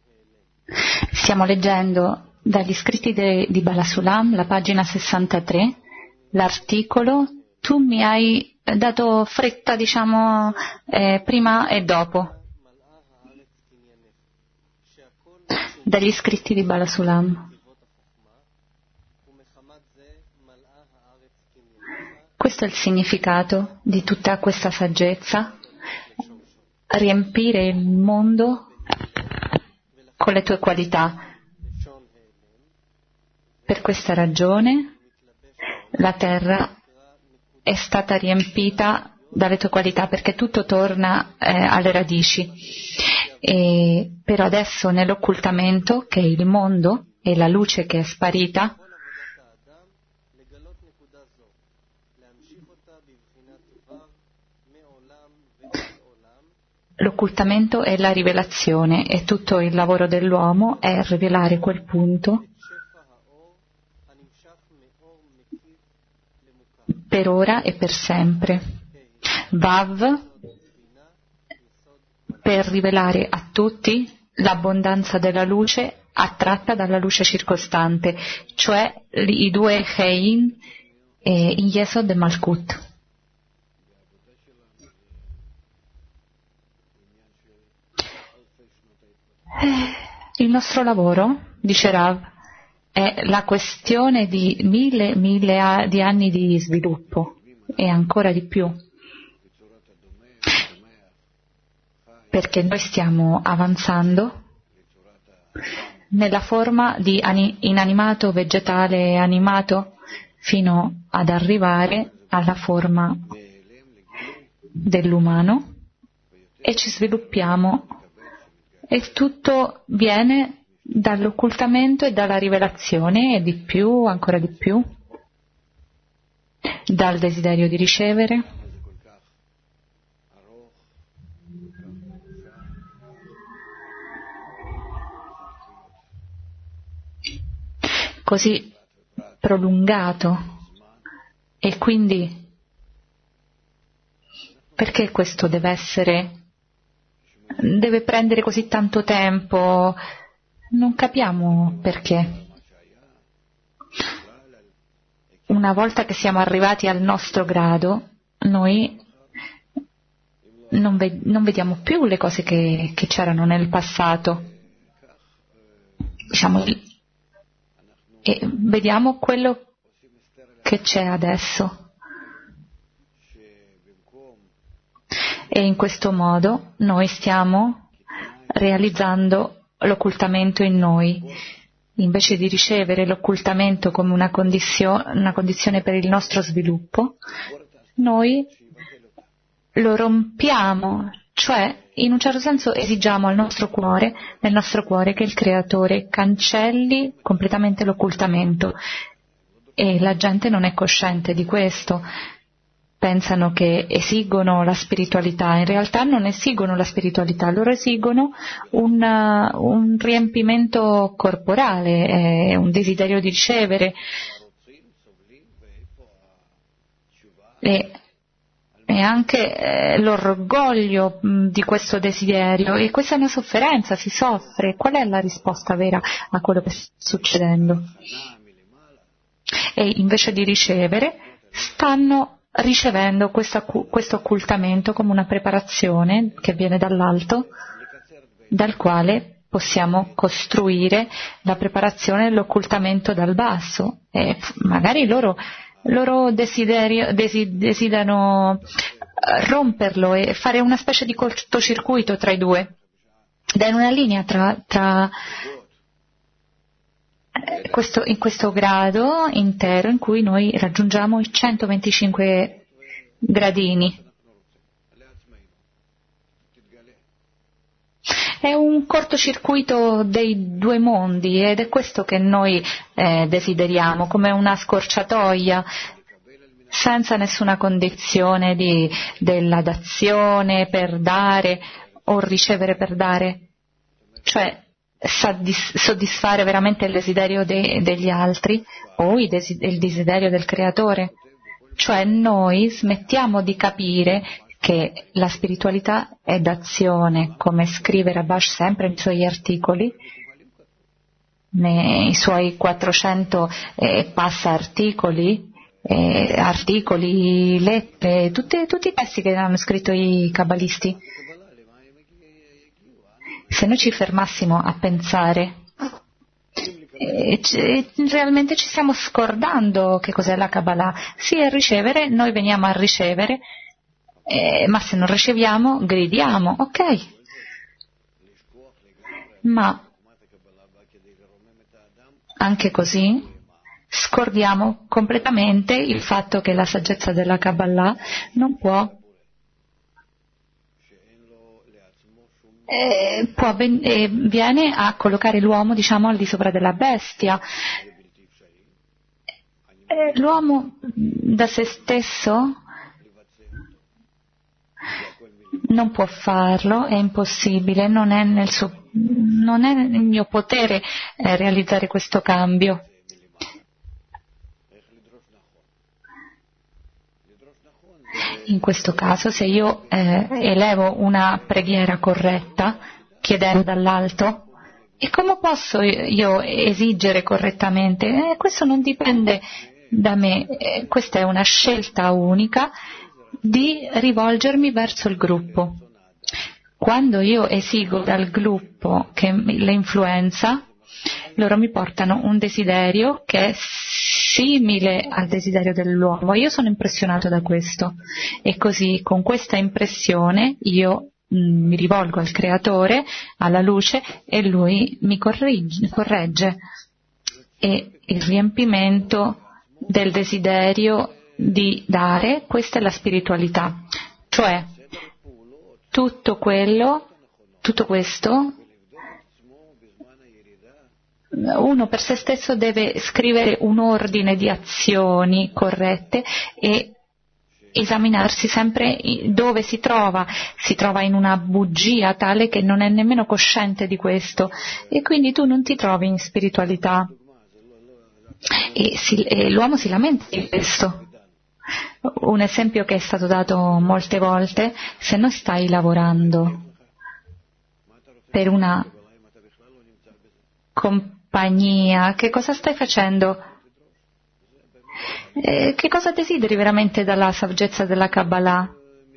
Stiamo leggendo dagli scritti di Balasulam, la pagina 63, l'articolo "Tu mi hai dato fretta, prima e dopo", dagli scritti di Balasulam. Questo è il significato di tutta questa saggezza: riempire il mondo con le tue qualità. Per questa ragione la terra è stata riempita dalle tue qualità, perché tutto torna alle radici. Però adesso nell'occultamento, che è il mondo e la luce che è sparita, l'occultamento è la rivelazione, e tutto il lavoro dell'uomo è rivelare quel punto per ora e per sempre. Vav, per rivelare a tutti l'abbondanza della luce attratta dalla luce circostante, cioè i due Chein in Yesod e Malkut. Il nostro lavoro, dice Rav, è la questione di mille di anni di sviluppo e ancora di più, perché noi stiamo avanzando nella forma di inanimato, vegetale e animato, fino ad arrivare alla forma dell'umano, e ci sviluppiamo, e tutto viene dall'occultamento e dalla rivelazione, e di più, ancora di più, dal desiderio di ricevere, così prolungato. E quindi perché questo deve prendere così tanto tempo? Non capiamo perché. Una volta che siamo arrivati al nostro grado, noi non vediamo più le cose che c'erano nel passato, e vediamo quello che c'è adesso. E in questo modo noi stiamo realizzando l'occultamento in noi. Invece di ricevere l'occultamento come una condizione per il nostro sviluppo, noi lo rompiamo, cioè in un certo senso esigiamo nel nostro cuore che il Creatore cancelli completamente l'occultamento, e la gente non è cosciente di questo. Pensano che esigono la spiritualità, in realtà non esigono la spiritualità, loro esigono un riempimento corporale, un desiderio di ricevere, e anche l'orgoglio di questo desiderio, e questa è una sofferenza, si soffre. Qual è la risposta vera a quello che sta succedendo? E invece di ricevere, stanno ricevendo questo occultamento come una preparazione che viene dall'alto, dal quale possiamo costruire la preparazione dell'occultamento dal basso. E magari loro desiderano romperlo e fare una specie di cortocircuito tra i due, ed è una linea tra in questo grado intero in cui noi raggiungiamo i 125 gradini. È un cortocircuito dei due mondi, ed è questo che noi desideriamo, come una scorciatoia, senza nessuna condizione della dazione per dare o ricevere per dare, cioè soddisfare veramente il desiderio degli altri o il desiderio del Creatore. Cioè noi smettiamo di capire che la spiritualità è d'azione, come scrive Rabash sempre nei suoi articoli, nei suoi 400 passa articoli, lettere, tutti i testi che hanno scritto i kabbalisti. Se noi ci fermassimo a pensare, realmente ci stiamo scordando che cos'è la Kabbalah. Sì, è ricevere, noi veniamo a ricevere, ma se non riceviamo gridiamo, ok, ma anche così scordiamo completamente il fatto che la saggezza della Kabbalah non viene a collocare l'uomo, diciamo, al di sopra della bestia. L'uomo da se stesso non può farlo, è impossibile, non è nel mio potere realizzare questo cambio. In questo caso, se io elevo una preghiera corretta, chiedendo dall'alto, e come posso io esigere correttamente? Questo non dipende da me, questa è una scelta unica di rivolgermi verso il gruppo. Quando io esigo dal gruppo che le influenza, loro mi portano un desiderio che è simile al desiderio dell'uomo. Io sono impressionato da questo e così con questa impressione io mi rivolgo al creatore, alla luce, e lui mi corregge. E il riempimento del desiderio di dare, questa è la spiritualità. Cioè tutto questo uno per se stesso deve scrivere un ordine di azioni corrette e esaminarsi sempre dove si trova in una bugia tale che non è nemmeno cosciente di questo, e quindi tu non ti trovi in spiritualità, e l'uomo si lamenta di questo. Un esempio che è stato dato molte volte: se non stai lavorando per una compagnia, che cosa stai facendo? Che cosa desideri veramente dalla saggezza della Kabbalah?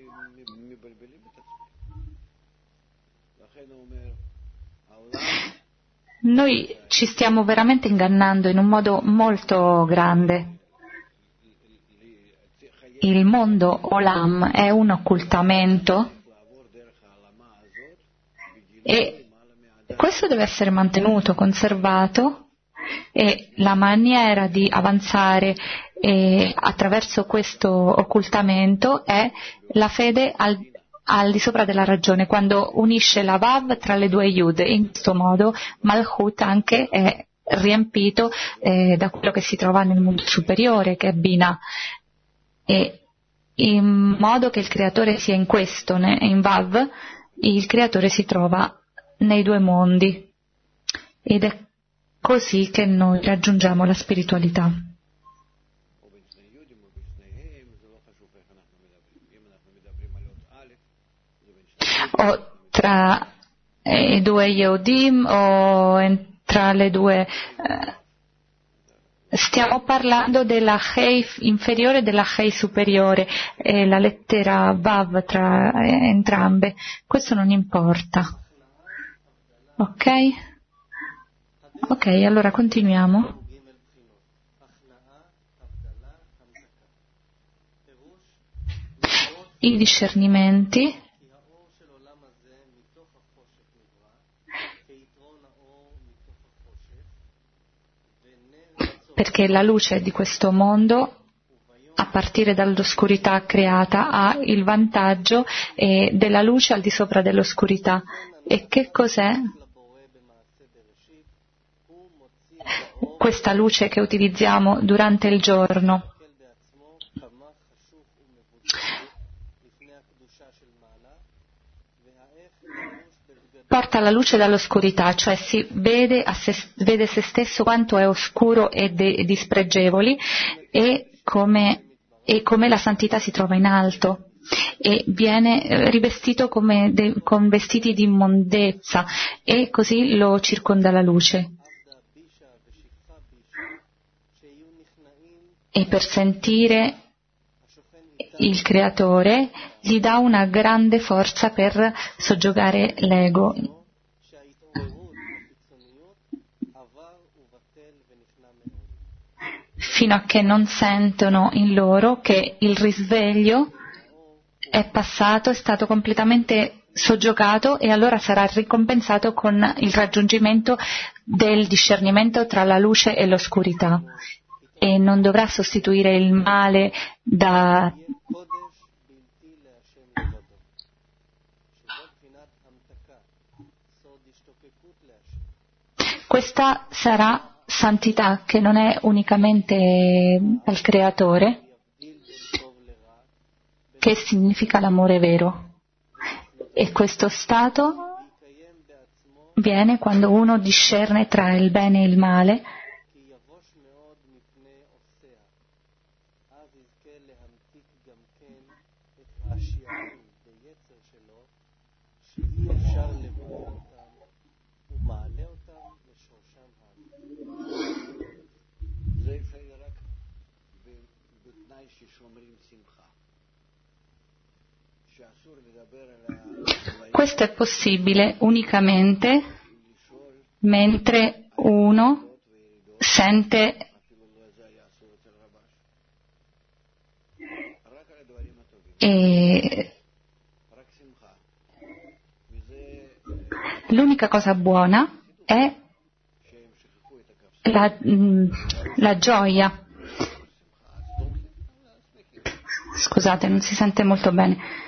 Noi ci stiamo veramente ingannando in un modo molto grande. Il mondo Olam è un occultamento e questo deve essere mantenuto, conservato, e la maniera di avanzare attraverso questo occultamento è la fede al di sopra della ragione, quando unisce la Vav tra le due Yud. In questo modo Malchut anche è riempito da quello che si trova nel mondo superiore, che è Bina, e in modo che il creatore sia in questo, in Vav, il creatore si trova nei due mondi, ed è così che noi raggiungiamo la spiritualità. O tra i due Yehudim o tra le due, stiamo parlando della Hei inferiore e della Hei superiore, la lettera Vav tra entrambe, questo non importa. Ok, allora continuiamo. I discernimenti. Perché la luce di questo mondo, a partire dall'oscurità creata, ha il vantaggio della luce al di sopra dell'oscurità. E che cos'è questa luce che utilizziamo durante il giorno? Porta la luce dall'oscurità, cioè si vede se stesso quanto è oscuro e dispregevoli, e come la santità si trova in alto. e viene rivestito con vestiti di immondezza e così lo circonda la luce. E per sentire il Creatore gli dà una grande forza per soggiogare l'ego. Fino a che non sentono in loro che il risveglio è passato, è stato completamente soggiogato e allora sarà ricompensato con il raggiungimento del discernimento tra la luce e l'oscurità e non dovrà sostituire il male da questa sarà santità che non è unicamente al Creatore, che significa l'amore vero. E questo stato viene quando uno discerne tra il bene e il male, questo è possibile unicamente mentre uno sente l'unica cosa buona è la gioia. Scusate, non si sente molto bene.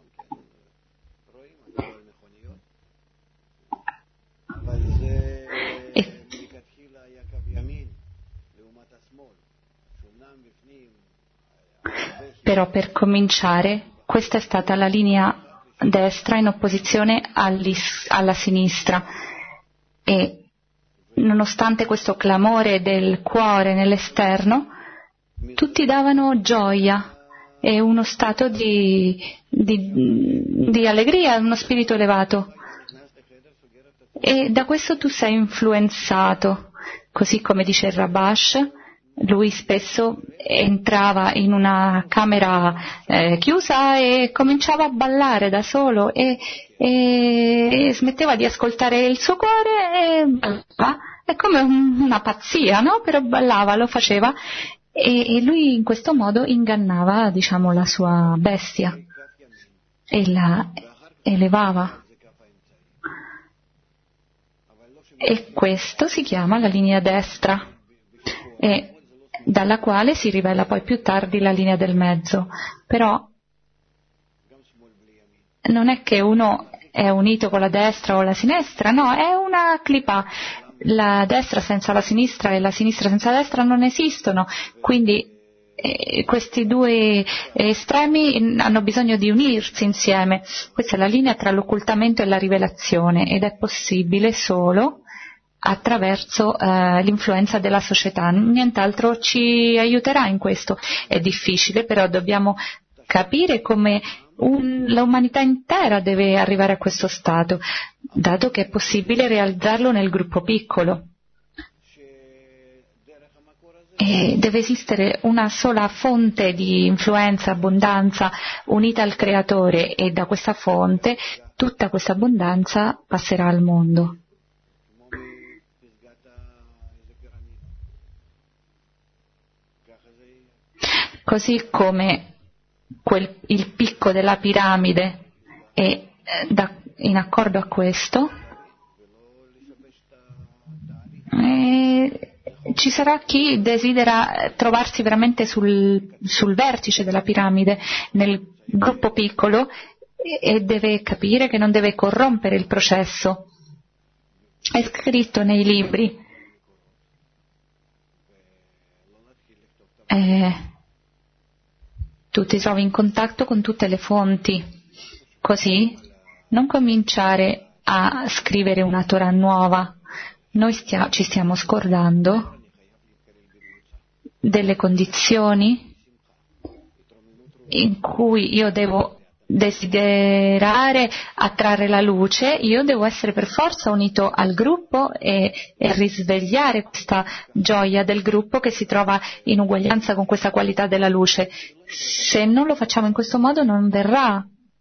Però per cominciare, questa è stata la linea destra in opposizione alla sinistra e nonostante questo clamore del cuore nell'esterno, tutti davano gioia e uno stato di allegria, uno spirito elevato. E da questo tu sei influenzato, così come dice il Rabash. Lui spesso entrava in una camera chiusa e cominciava a ballare da solo e smetteva di ascoltare il suo cuore e ballava. È come una pazzia, no? Però ballava, lo faceva e lui in questo modo ingannava, diciamo, la sua bestia e la elevava. E questo si chiama la linea destra. E dalla quale si rivela poi più tardi la linea del mezzo. Però non è che uno è unito con la destra o la sinistra, no, è una clipa. La destra senza la sinistra e la sinistra senza la destra non esistono, quindi questi due estremi hanno bisogno di unirsi insieme. Questa è la linea tra l'occultamento e la rivelazione ed è possibile solo attraverso l'influenza della società, nient'altro ci aiuterà in questo. È difficile, però dobbiamo capire come l'umanità intera deve arrivare a questo stato, dato che è possibile realizzarlo nel gruppo piccolo. E deve esistere una sola fonte di influenza, abbondanza unita al Creatore e da questa fonte tutta questa abbondanza passerà al mondo. Così come il picco della piramide è in accordo a questo, ci sarà chi desidera trovarsi veramente sul vertice della piramide, nel gruppo piccolo, e deve capire che non deve corrompere il processo. È scritto nei libri. Tu ti trovi in contatto con tutte le fonti, così non cominciare a scrivere una Torah nuova. Noi ci stiamo scordando delle condizioni in cui io devo desiderare attrarre la luce, io devo essere per forza unito al gruppo e risvegliare questa gioia del gruppo che si trova in uguaglianza con questa qualità della luce. Se non lo facciamo in questo modo non verrà.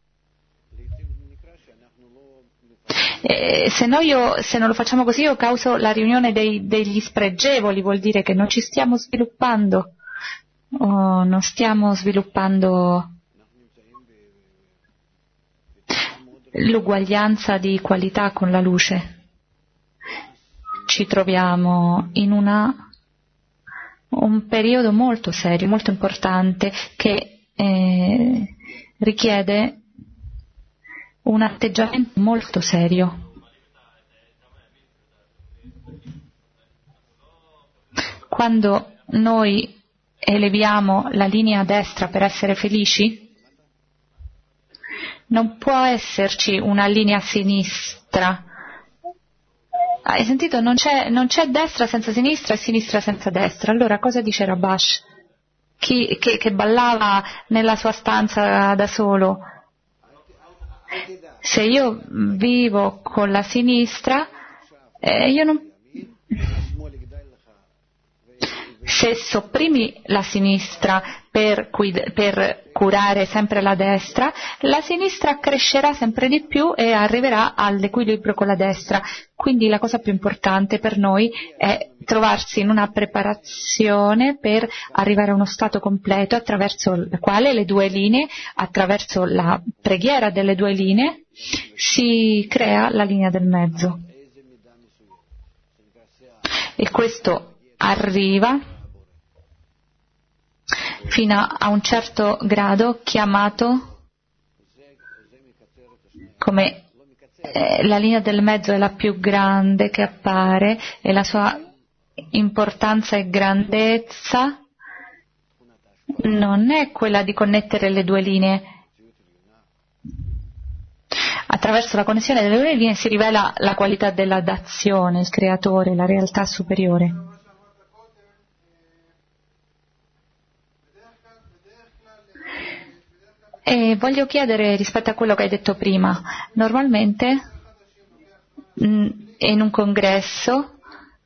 Se non lo facciamo così io causo la riunione degli spregevoli, vuol dire che non ci stiamo sviluppando, non stiamo sviluppando l'uguaglianza di qualità con la luce. Ci troviamo in un periodo molto serio, molto importante, che richiede un atteggiamento molto serio. Quando noi eleviamo la linea a destra per essere felici, non può esserci una linea a sinistra. Hai sentito? Non c'è destra senza sinistra e sinistra senza destra. Allora cosa dice Rabash? Che ballava nella sua stanza da solo. Se io vivo con la sinistra, io non... Se sopprimi la sinistra per curare sempre la destra, la sinistra crescerà sempre di più e arriverà all'equilibrio con la destra. Quindi la cosa più importante per noi è trovarsi in una preparazione per arrivare a uno stato completo attraverso il quale le due linee, attraverso la preghiera delle due linee, si crea la linea del mezzo. E questo arriva fino a un certo grado chiamato come la linea del mezzo è la più grande che appare e la sua importanza e grandezza non è quella di connettere le due linee. Attraverso la connessione delle due linee si rivela la qualità della dazione, il creatore, la realtà superiore. E voglio chiedere rispetto a quello che hai detto prima, normalmente in un congresso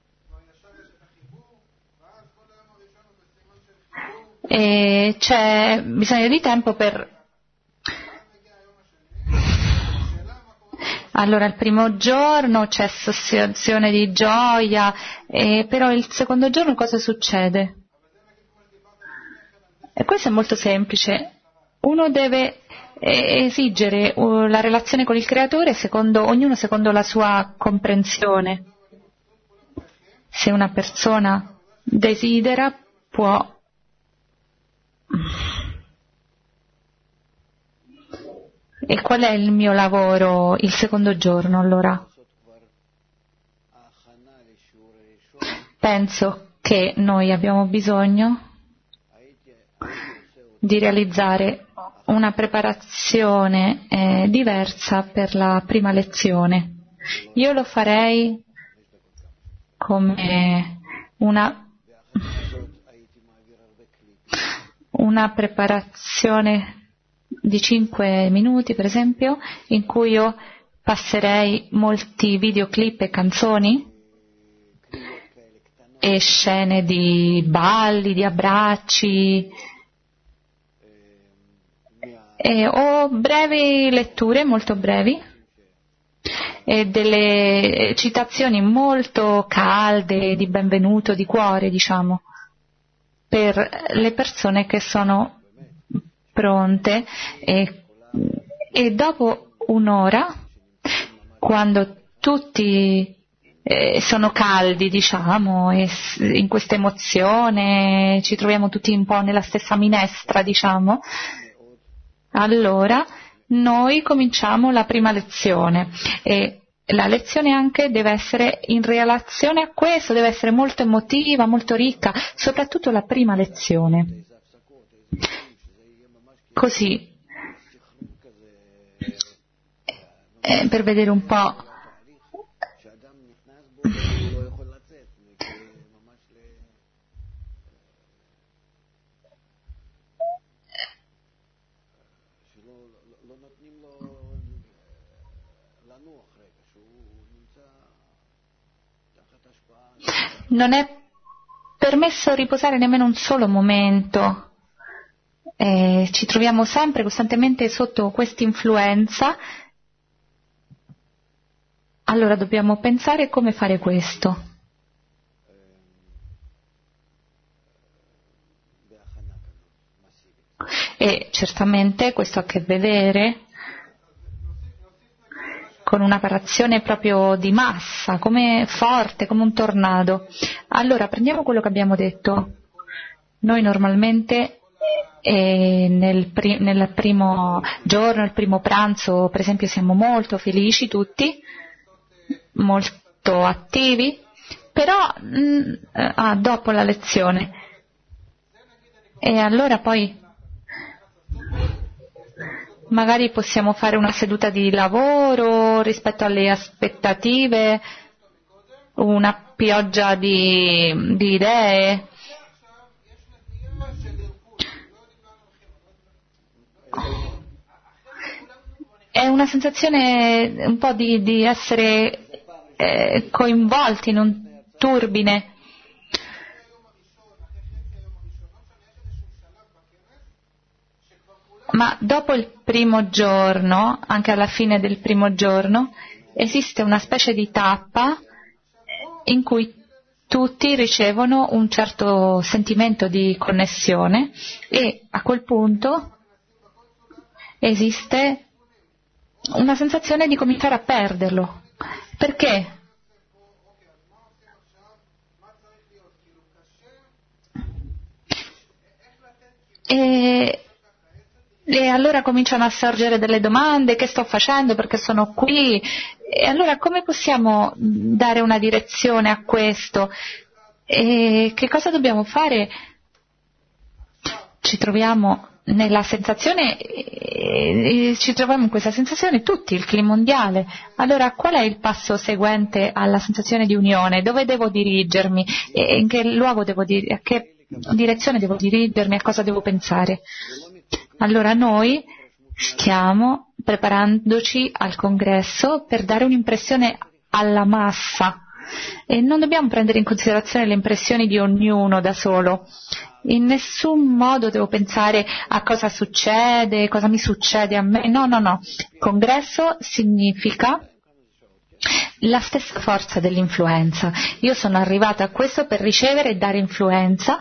c'è bisogno di tempo per... Allora il primo giorno c'è associazione di gioia, però il secondo giorno cosa succede? E questo è molto semplice. Uno deve esigere la relazione con il creatore ognuno secondo la sua comprensione. Se una persona desidera può e qual è il mio lavoro il secondo giorno allora? Penso che noi abbiamo bisogno di realizzare una preparazione diversa per la prima lezione. Io lo farei come una preparazione di 5 minuti, per esempio, in cui io passerei molti videoclip e canzoni e scene di balli, di abbracci, o brevi letture, molto brevi, e delle citazioni molto calde, di benvenuto, di cuore, diciamo, per le persone che sono pronte e dopo un'ora, quando tutti sono caldi, diciamo, e in questa emozione ci troviamo tutti un po' nella stessa minestra, diciamo, allora noi cominciamo la prima lezione e la lezione anche deve essere in relazione a questo, deve essere molto emotiva, molto ricca, soprattutto la prima lezione. Così, per vedere un po' Non è permesso riposare nemmeno un solo momento. Ci troviamo sempre, costantemente sotto questa influenza. Allora dobbiamo pensare come fare questo. E certamente questo ha a che vedere con una parazione proprio di massa, come forte, come un tornado. Allora prendiamo quello che abbiamo detto. Noi normalmente nel primo giorno, il primo pranzo, per esempio, siamo molto felici tutti, molto attivi, però dopo la lezione. E allora poi magari possiamo fare una seduta di lavoro rispetto alle aspettative, una pioggia di idee. È una sensazione un po' di essere coinvolti in un turbine. Ma dopo il primo giorno, anche alla fine del primo giorno, esiste una specie di tappa in cui tutti ricevono un certo sentimento di connessione e a quel punto esiste una sensazione di cominciare a perderlo. Perché? E allora cominciano a sorgere delle domande: che sto facendo, perché sono qui? E allora come possiamo dare una direzione a questo? E che cosa dobbiamo fare? Ci troviamo nella sensazione, ci troviamo in questa sensazione tutti, il clima mondiale. Allora qual è il passo seguente alla sensazione di unione? Dove devo dirigermi? E in che luogo devo a che direzione devo dirigermi? A cosa devo pensare? Allora noi stiamo preparandoci al congresso per dare un'impressione alla massa e non dobbiamo prendere in considerazione le impressioni di ognuno da solo. In nessun modo devo pensare a cosa succede, cosa mi succede a me. No. Congresso significa la stessa forza dell'influenza. Io sono arrivata a questo per ricevere e dare influenza.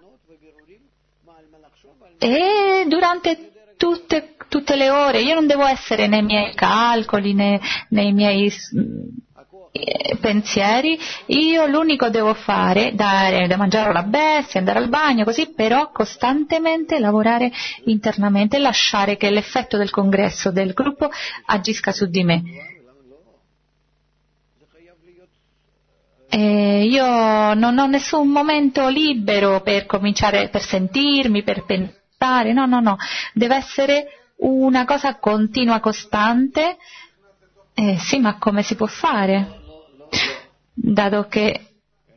E durante tutte le ore io non devo essere nei miei calcoli, nei miei pensieri. Io l'unico devo fare dare da mangiare alla bestia, andare al bagno, così, però costantemente lavorare internamente e lasciare che l'effetto del congresso, del gruppo, agisca su di me. Io non ho nessun momento libero per cominciare, per sentirmi, per pensare. No, deve essere una cosa continua, costante. Sì, ma come si può fare? Dato che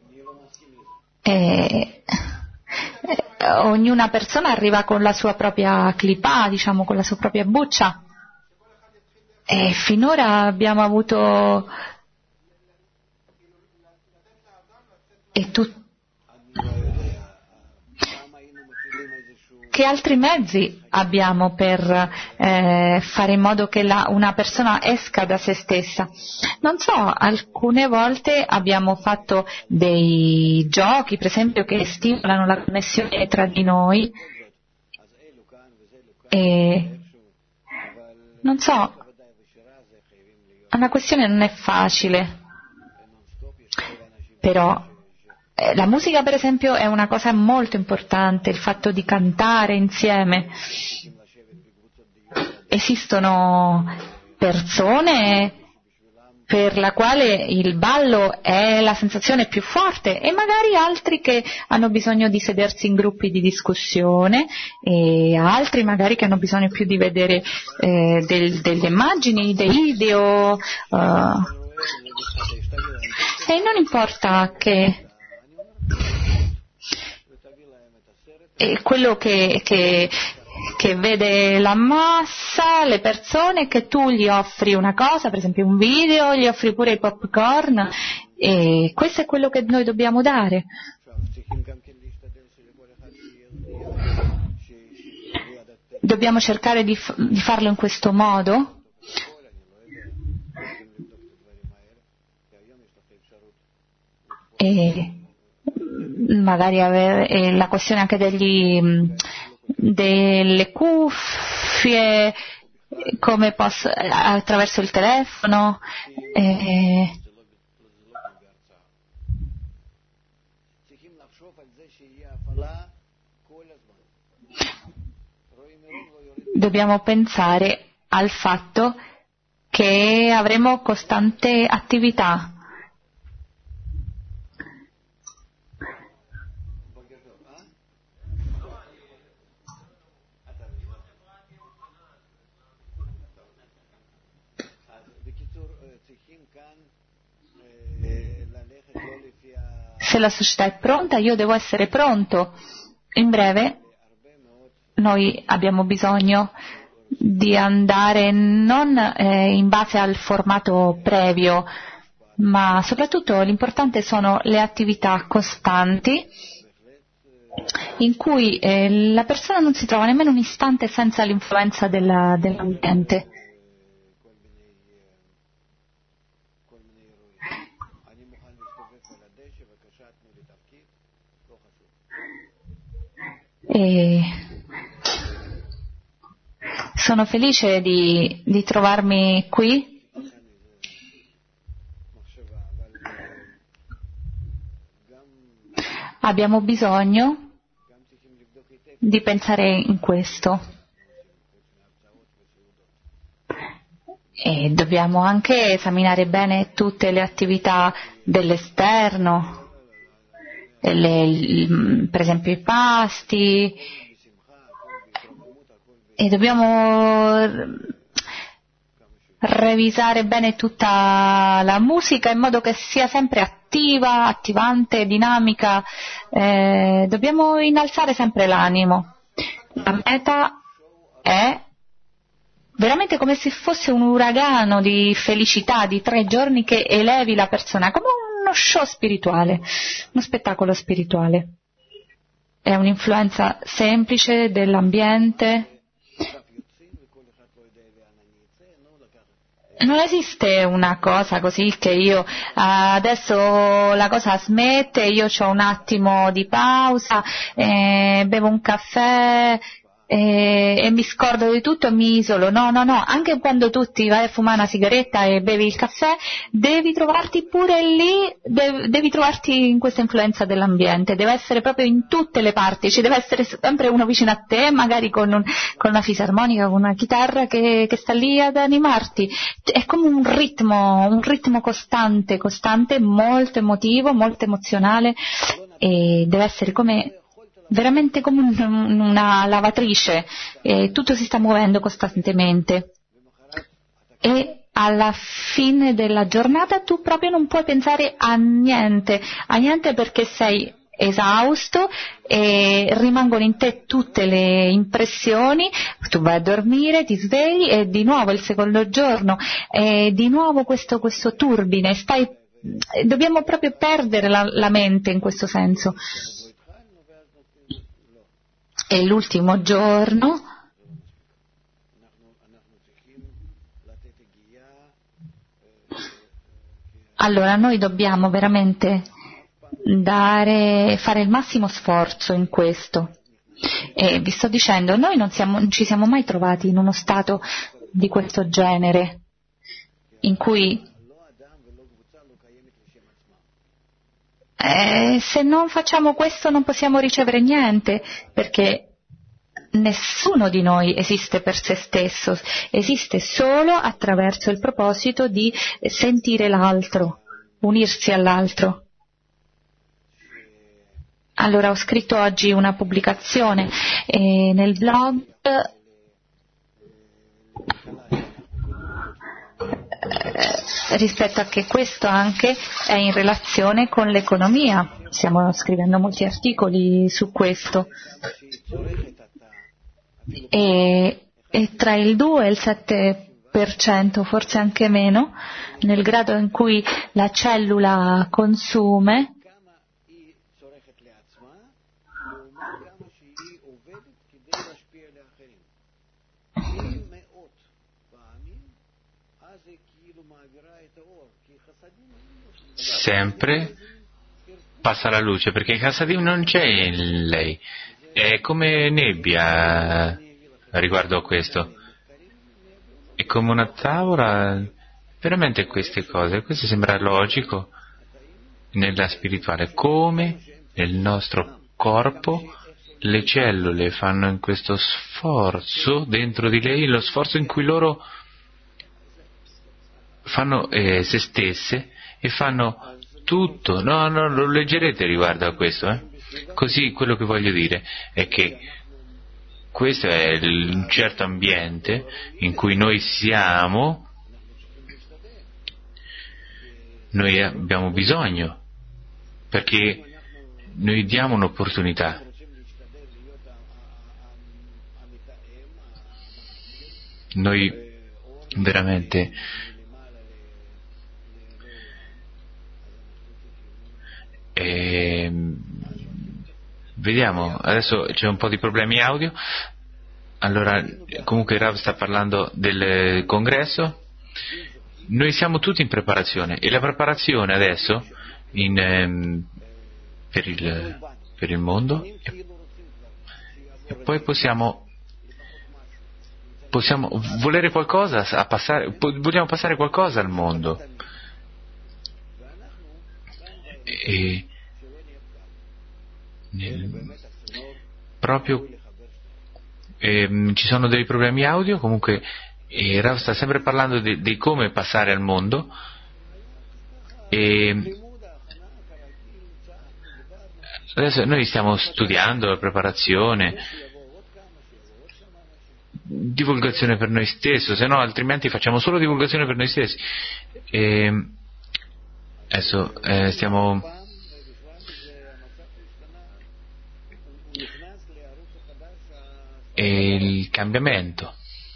ognuna persona arriva con la sua propria clipà, diciamo, con la sua propria buccia, e finora abbiamo avuto che altri mezzi abbiamo per fare in modo che una persona esca da se stessa? Non so, alcune volte abbiamo fatto dei giochi, per esempio, che stimolano la connessione tra di noi, e non so, la questione non è facile, però la musica, per esempio, è una cosa molto importante, il fatto di cantare insieme. Esistono persone per la quale il ballo è la sensazione più forte e magari altri che hanno bisogno di sedersi in gruppi di discussione e altri magari che hanno bisogno più di vedere delle immagini, dei video. E non importa che quello che che vede la massa, le persone, che tu gli offri una cosa, per esempio un video, gli offri pure i popcorn, e questo è quello che noi dobbiamo dare. Dobbiamo cercare di farlo in questo modo. E magari avere la questione anche delle cuffie, come posso, attraverso il telefono. Dobbiamo pensare al fatto che avremo costante attività. Se la società è pronta, io devo essere pronto. In breve, noi abbiamo bisogno di andare non in base al formato previo, ma soprattutto l'importante sono le attività costanti in cui la persona non si trova nemmeno un istante senza l'influenza dell'ambiente. E sono felice di trovarmi qui. Abbiamo bisogno di pensare in questo e dobbiamo anche esaminare bene tutte le attività dell'esterno, per esempio i pasti, e dobbiamo revisare bene tutta la musica in modo che sia sempre attiva, attivante, dinamica. Dobbiamo innalzare sempre l'animo. La meta è veramente come se fosse un uragano di felicità di 3 giorni che elevi la persona, come uno show spirituale, uno spettacolo spirituale. È un'influenza semplice dell'ambiente. Non esiste una cosa così che io adesso la cosa smette, io ho un attimo di pausa, bevo un caffè e mi scordo di tutto e mi isolo. No, anche quando tu ti vai a fumare una sigaretta e bevi il caffè, devi trovarti pure lì, devi trovarti in questa influenza dell'ambiente, deve essere proprio in tutte le parti, ci deve essere sempre uno vicino a te, magari con una fisarmonica, con una chitarra che sta lì ad animarti. È come un ritmo costante, molto emotivo, molto emozionale, e deve essere veramente come una lavatrice, tutto si sta muovendo costantemente, e alla fine della giornata tu proprio non puoi pensare a niente perché sei esausto e rimangono in te tutte le impressioni. Tu vai a dormire, ti svegli e di nuovo il secondo giorno, e di nuovo questo turbine, dobbiamo proprio perdere la mente in questo senso. E l'ultimo giorno allora noi dobbiamo veramente fare il massimo sforzo in questo. E vi sto dicendo, noi non ci siamo mai trovati in uno stato di questo genere, in cui se non facciamo questo non possiamo ricevere niente, perché nessuno di noi esiste per se stesso, esiste solo attraverso il proposito di sentire l'altro, unirsi all'altro. Allora ho scritto oggi una pubblicazione nel blog rispetto a che questo anche è in relazione con l'economia. Stiamo scrivendo molti articoli su questo. e tra il 2 e il 7%, forse anche meno, nel grado in cui la cellula consume, sempre passa la luce, perché il Chassadim non c'è in lei, è come nebbia riguardo a questo, è come una tavola, veramente queste cose, questo sembra logico nella spirituale, come nel nostro corpo le cellule fanno in questo sforzo dentro di lei, lo sforzo in cui loro fanno se stesse e fanno tutto, no, lo leggerete riguardo a questo, Così quello che voglio dire è che questo è un certo ambiente in cui noi siamo, noi abbiamo bisogno, perché noi diamo un'opportunità. Noi veramente vediamo, adesso c'è un po' di problemi audio. Allora, comunque Rav sta parlando del congresso. Noi siamo tutti in preparazione, e la preparazione adesso per il mondo, e poi possiamo volere qualcosa vogliamo passare qualcosa al mondo, e proprio ci sono dei problemi audio, comunque Rav sta sempre parlando di come passare al mondo, e adesso noi stiamo studiando la preparazione, divulgazione per noi stessi, se no altrimenti facciamo solo divulgazione per noi stessi. Adesso stiamo il cambiamento,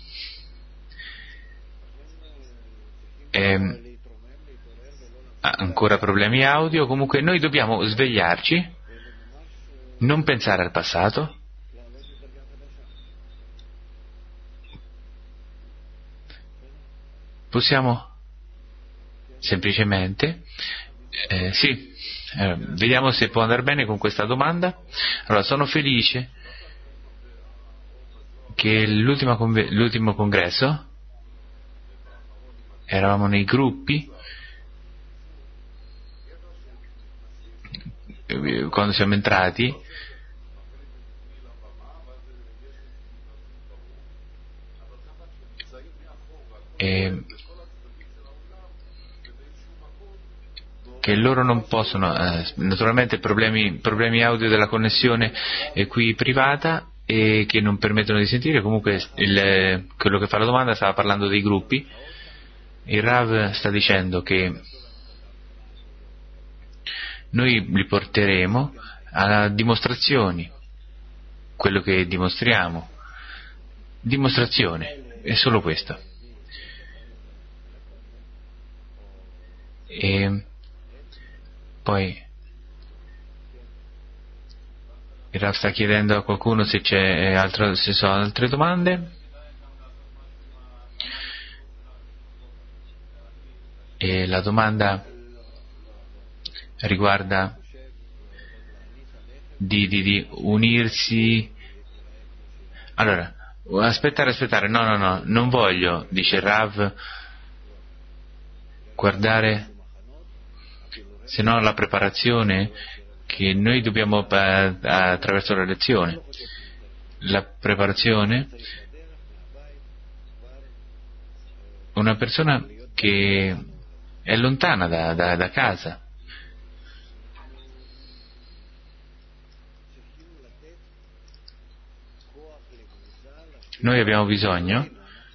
ancora problemi audio, comunque noi dobbiamo svegliarci, non pensare al passato, possiamo semplicemente vediamo se può andare bene con questa domanda. Allora, sono felice che l'ultimo congresso eravamo nei gruppi, quando siamo entrati, che loro non possono, naturalmente problemi audio della connessione qui privata, e che non permettono di sentire. Comunque quello che fa la domanda stava parlando dei gruppi. Il Rav sta dicendo che noi li porteremo a dimostrazioni, quello che dimostriamo, dimostrazione, è solo questo. E poi il Rav sta chiedendo a qualcuno se sono altre domande, e la domanda riguarda di unirsi. Allora, aspettare, no, non voglio, dice Rav, guardare, se no la preparazione che noi dobbiamo attraverso la lezione. La preparazione, una persona che è lontana da casa, noi abbiamo bisogno,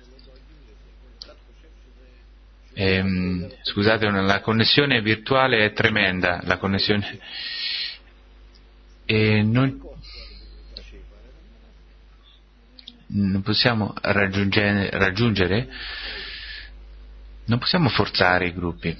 scusate, la connessione virtuale è tremenda, la connessione, non possiamo raggiungere, non possiamo forzare i gruppi.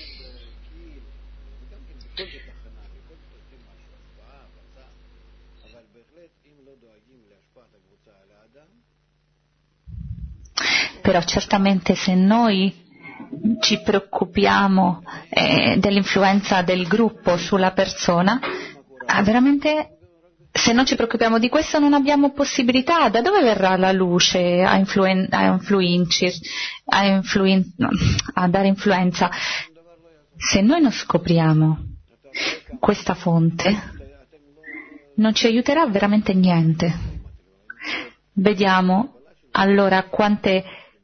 Però certamente se noi ci preoccupiamo dell'influenza del gruppo sulla persona, veramente se non ci preoccupiamo di questo non abbiamo possibilità. Da dove verrà la luce a dare influenza? Se noi non scopriamo questa fonte, non ci aiuterà veramente niente. Vediamo allora quante...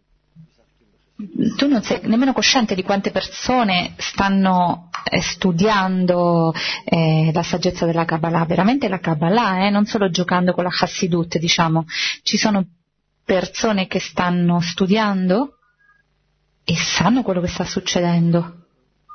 Tu non sei nemmeno cosciente di quante persone stanno studiando la saggezza della Kabbalah, veramente la Kabbalah, non solo giocando con la Hassidut, diciamo. Ci sono persone che stanno studiando e sanno quello che sta succedendo.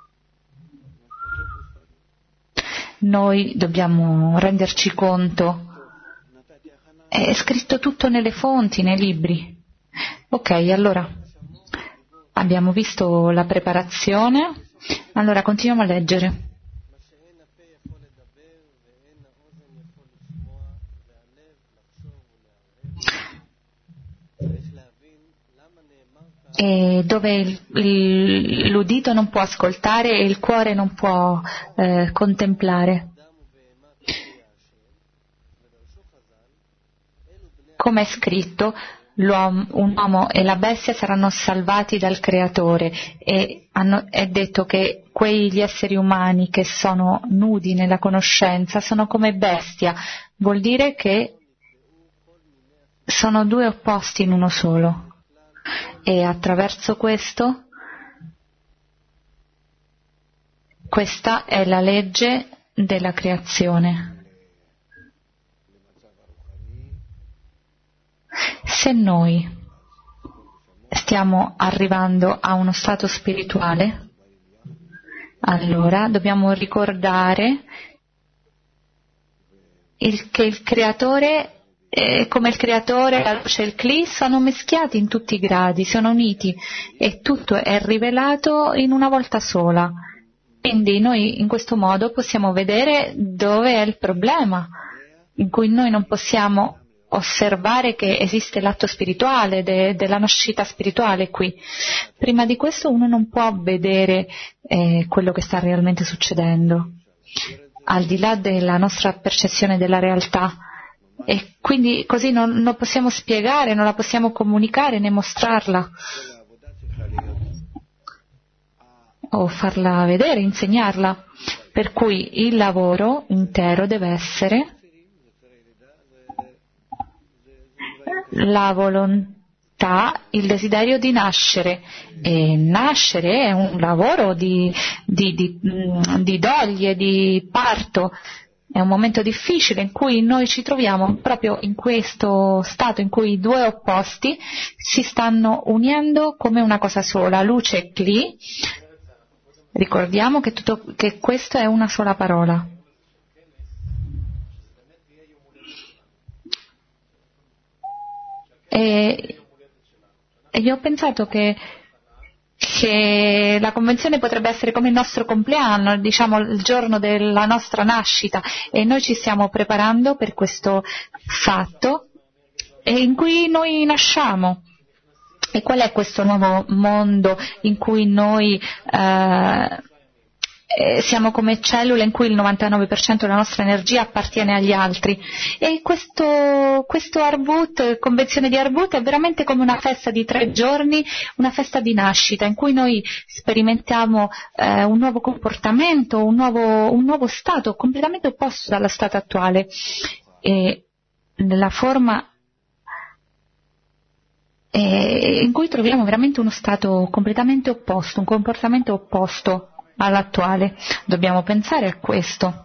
Noi dobbiamo renderci conto. È scritto tutto nelle fonti, nei libri. Ok, allora abbiamo visto la preparazione, allora continuiamo a leggere. E dove l'udito non può ascoltare e il cuore non può contemplare. Come è scritto, un uomo e la bestia saranno salvati dal Creatore e è detto che quegli esseri umani che sono nudi nella conoscenza sono come bestia, vuol dire che sono due opposti in uno solo. E attraverso questo, questa è la legge della creazione. Se noi stiamo arrivando a uno stato spirituale, allora dobbiamo ricordare che il creatore, come il creatore, la luce e il Kli sono mischiati in tutti i gradi, sono uniti e tutto è rivelato in una volta sola. Quindi noi in questo modo possiamo vedere dove è il problema, in cui noi non possiamo osservare che esiste l'atto spirituale, della nascita spirituale qui. Prima di questo uno non può vedere quello che sta realmente succedendo, al di là della nostra percezione della realtà. E quindi così non possiamo spiegare, non la possiamo comunicare né mostrarla o farla vedere, insegnarla. Per cui il lavoro intero deve essere la volontà, il desiderio di nascere. E nascere è un lavoro di doglie, di parto. È un momento difficile in cui noi ci troviamo proprio in questo stato in cui i due opposti si stanno unendo come una cosa sola, luce e Kli. Ricordiamo che questo è una sola parola. E io ho pensato che la convenzione potrebbe essere come il nostro compleanno, diciamo il giorno della nostra nascita, e noi ci stiamo preparando per questo fatto in cui noi nasciamo. E qual è questo nuovo mondo in cui noi siamo come cellule in cui il 99% della nostra energia appartiene agli altri? E questo Arbut, convenzione di Arbut, è veramente come una festa di 3 giorni, una festa di nascita in cui noi sperimentiamo un nuovo comportamento, un nuovo stato completamente opposto dallo stato attuale, e nella forma in cui troviamo veramente uno stato completamente opposto, un comportamento opposto all'attuale. Dobbiamo pensare a questo.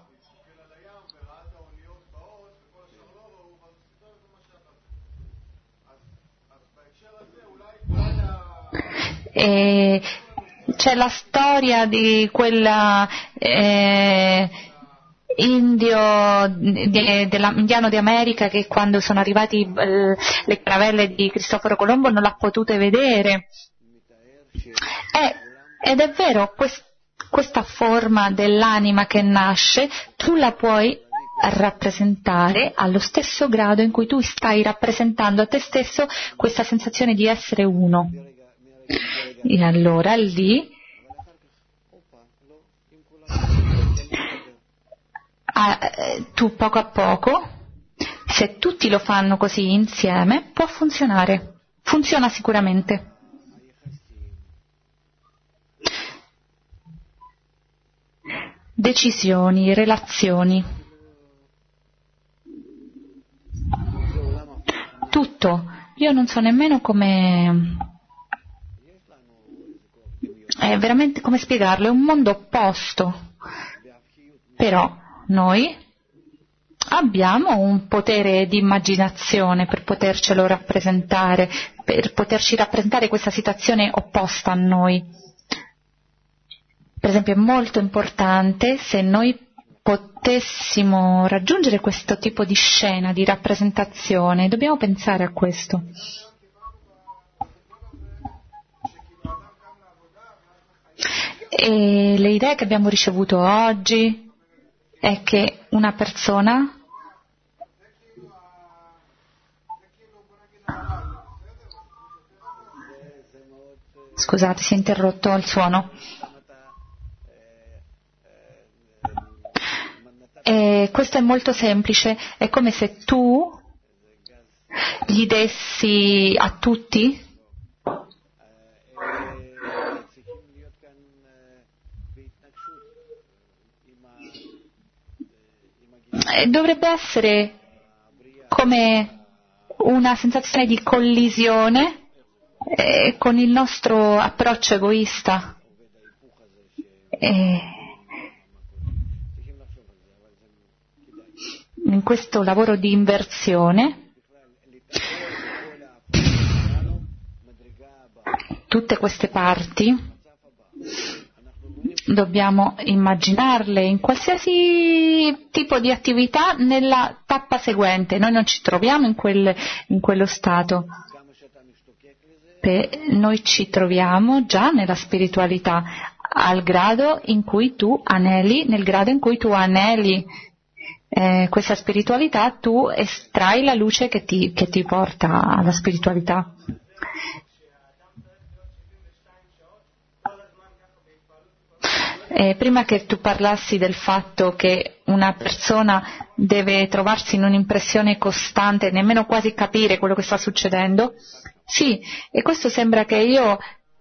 C'è la storia di quella indiano di America che quando sono arrivati le caravelle di Cristoforo Colombo non l'ha potute vedere. Ed è vero, questa forma dell'anima che nasce, tu la puoi rappresentare allo stesso grado in cui tu stai rappresentando a te stesso questa sensazione di essere uno. E allora lì tu poco a poco, se tutti lo fanno così insieme, può funzionare. Funziona sicuramente. Decisioni, relazioni, tutto. Io non so nemmeno come, è veramente come spiegarlo, è un mondo opposto, però noi abbiamo un potere di immaginazione per potercelo rappresentare, per poterci rappresentare questa situazione opposta a noi. Per esempio è molto importante se noi potessimo raggiungere questo tipo di scena, di rappresentazione, dobbiamo pensare a questo. E le idee che abbiamo ricevuto oggi è che una persona scusate, si è interrotto il suono. E questo è molto semplice, è come se tu gli dessi a tutti dovrebbe essere come una sensazione di collisione con il nostro approccio egoista. In questo lavoro di inversione, tutte queste parti dobbiamo immaginarle in qualsiasi tipo di attività nella tappa seguente. Noi non ci troviamo in quello stato. Noi ci troviamo già nella spiritualità, al grado in cui tu aneli, nel grado in cui tu aneli questa spiritualità, tu estrai la luce che ti porta alla spiritualità. Prima che tu parlassi del fatto che una persona deve trovarsi in un'impressione costante, nemmeno quasi capire quello che sta succedendo, sì, e questo sembra che io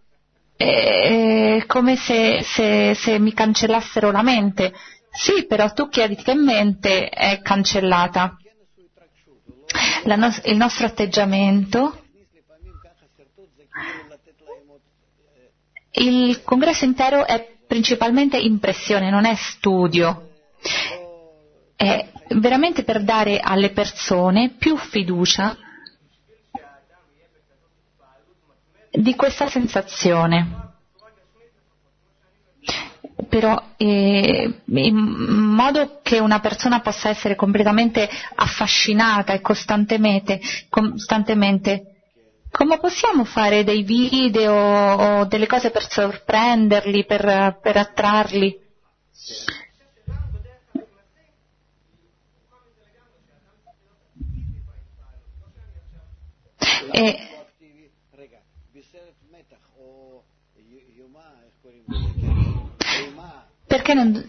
come se mi cancellassero la mente. Sì, però tu chiedi che mente è cancellata. Il nostro atteggiamento, il congresso intero è principalmente impressione, non è studio. È veramente per dare alle persone più fiducia di questa sensazione. Però in modo che una persona possa essere completamente affascinata e costantemente, come possiamo fare dei video o delle cose per sorprenderli, per attrarli? Perché non...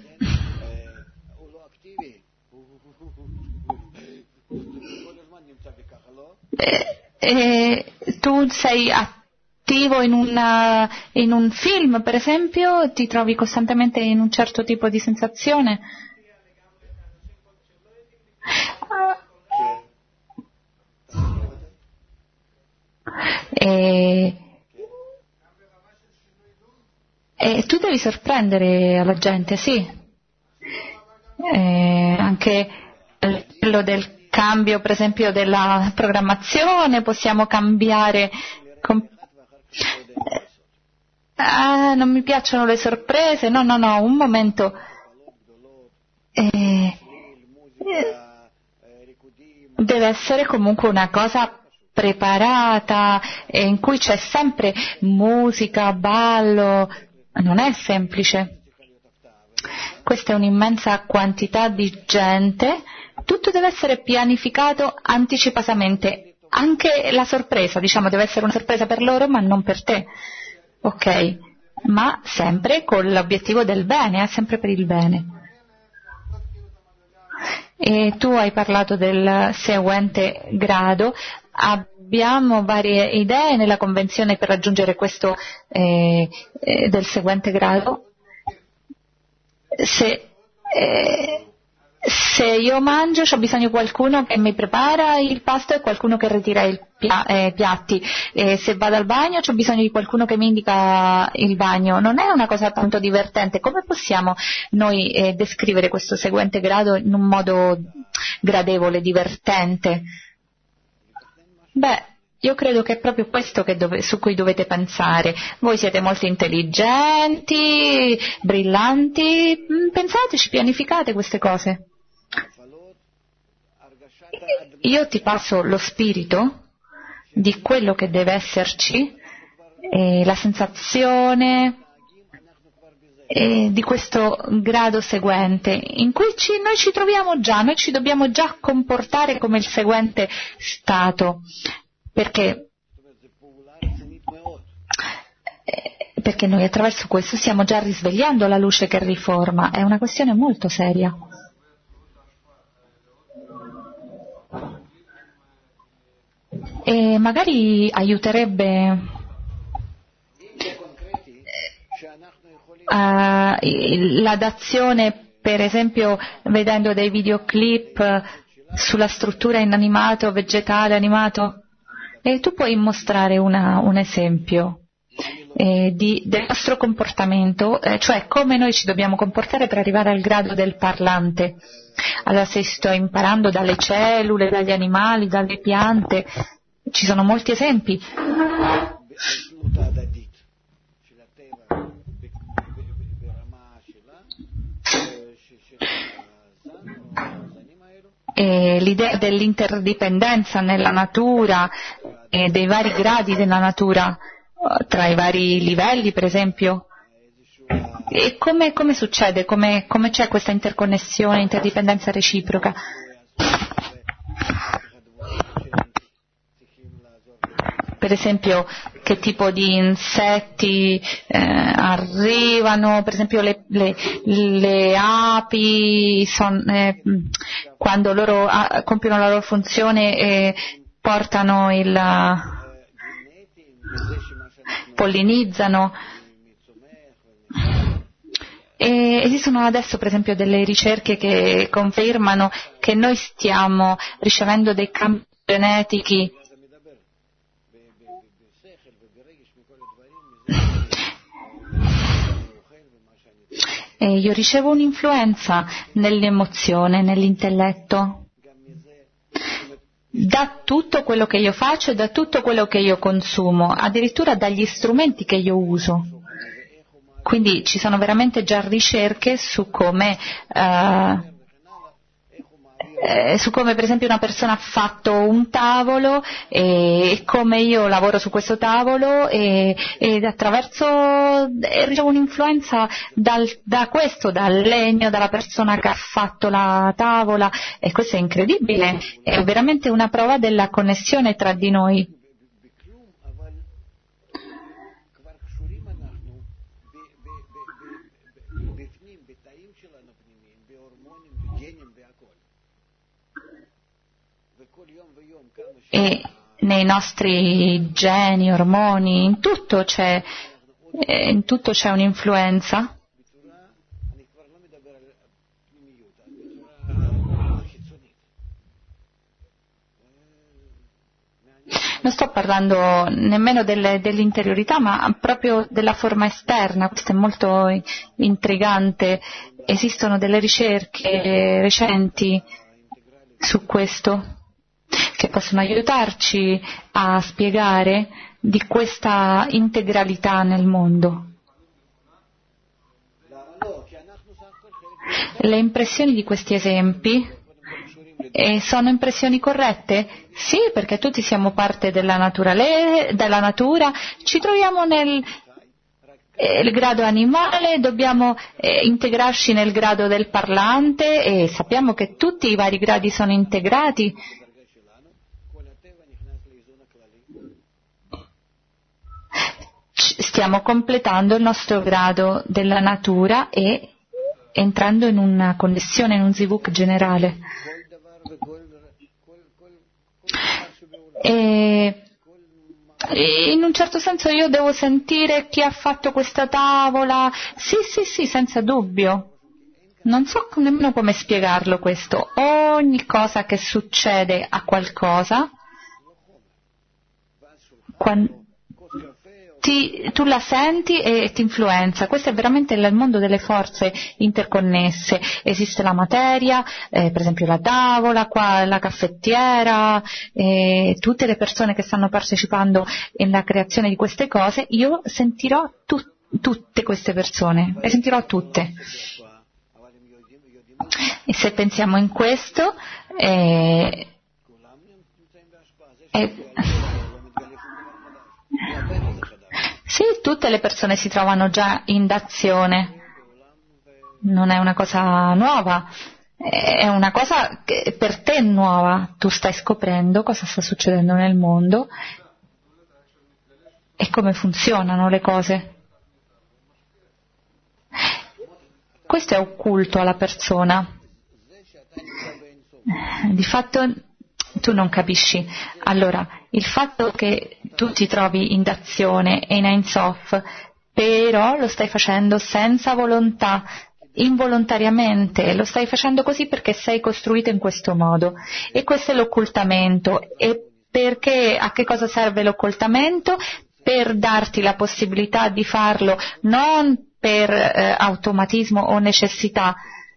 tu sei attivo in un film, per esempio, ti trovi costantemente in un certo tipo di sensazione. E tu devi sorprendere alla gente, sì. Anche quello del cambio, per esempio, della programmazione, possiamo cambiare. Non mi piacciono le sorprese, no, un momento. deve essere comunque una cosa preparata, in cui c'è sempre musica, ballo, non è semplice. Questa è un'immensa quantità di gente, tutto deve essere pianificato anticipatamente, anche la sorpresa, diciamo, deve essere una sorpresa per loro ma non per te, ok? Ma sempre con l'obiettivo del bene, sempre per il bene. E tu hai parlato del seguente grado. Abbiamo varie idee nella convenzione per raggiungere questo del seguente grado. Se io mangio, c'ho bisogno di qualcuno che mi prepara il pasto e qualcuno che ritira i piatti. Se vado al bagno, c'ho bisogno di qualcuno che mi indica il bagno. Non è una cosa tanto divertente. Come possiamo noi descrivere questo seguente grado in un modo gradevole, divertente? Beh, io credo che è proprio questo su cui dovete pensare. Voi siete molto intelligenti, brillanti, pensateci, pianificate queste cose. Io ti passo lo spirito di quello che deve esserci, la sensazione di questo grado seguente, in cui noi ci troviamo già, noi ci dobbiamo già comportare come il seguente stato. Perché noi attraverso questo stiamo già risvegliando la luce che riforma, è una questione molto seria. E magari aiuterebbe l'adazione, per esempio vedendo dei videoclip sulla struttura in animato, vegetale, animato. E tu puoi mostrare un esempio del nostro comportamento, cioè come noi ci dobbiamo comportare per arrivare al grado del parlante. Allora, se sto imparando dalle cellule, dagli animali, dalle piante, ci sono molti esempi. L'idea dell'interdipendenza nella natura e dei vari gradi della natura, tra i vari livelli, per esempio. E come succede? Come c'è questa interconnessione, interdipendenza reciproca? Per esempio, che tipo di insetti arrivano, per esempio le api, quando loro compiono la loro funzione portano pollinizzano. E esistono adesso per esempio delle ricerche che confermano che noi stiamo ricevendo dei campi genetici e io ricevo un'influenza nell'emozione, nell'intelletto, da tutto quello che io faccio e da tutto quello che io consumo, addirittura dagli strumenti che io uso. Quindi ci sono veramente già ricerche su come per esempio una persona ha fatto un tavolo e come io lavoro su questo tavolo e attraverso ricevo un'influenza da questo, dal legno, dalla persona che ha fatto la tavola, e questo è incredibile, è veramente una prova della connessione tra di noi. E nei nostri geni, ormoni, in tutto c'è un'influenza. Non sto parlando nemmeno dell'interiorità, ma proprio della forma esterna. Questo è molto intrigante. Esistono delle ricerche recenti su questo che possono aiutarci a spiegare di questa integralità nel mondo. Le impressioni di questi esempi E sono impressioni corrette? Sì, perché tutti siamo parte della natura, ci troviamo nel grado animale, dobbiamo integrarci nel grado del parlante e sappiamo che tutti i vari gradi sono integrati. Stiamo completando il nostro grado della natura e entrando in una connessione, in un zivuk generale. E in un certo senso io devo sentire chi ha fatto questa tavola. Sì, senza dubbio. Non so nemmeno come spiegarlo questo. Ogni cosa che succede a qualcosa, tu la senti e ti influenza. Questo è veramente il mondo delle forze interconnesse. Esiste la materia, per esempio la tavola, qua la caffettiera, tutte le persone che stanno partecipando nella creazione di queste cose. Io sentirò tutte queste persone, le sentirò tutte. E se pensiamo in questo, sì, tutte le persone si trovano già in d'azione, non è una cosa nuova, è una cosa che per te è nuova, tu stai scoprendo cosa sta succedendo nel mondo e come funzionano le cose. Questo è occulto alla persona. Di fatto tu non capisci. Allora, il fatto che tu ti trovi in d'azione e in Ein Sof, però lo stai facendo senza volontà, involontariamente, lo stai facendo così perché sei costruito in questo modo. E questo è l'occultamento. E perché, a che cosa serve l'occultamento? Per darti la possibilità di farlo non per automatismo o necessità,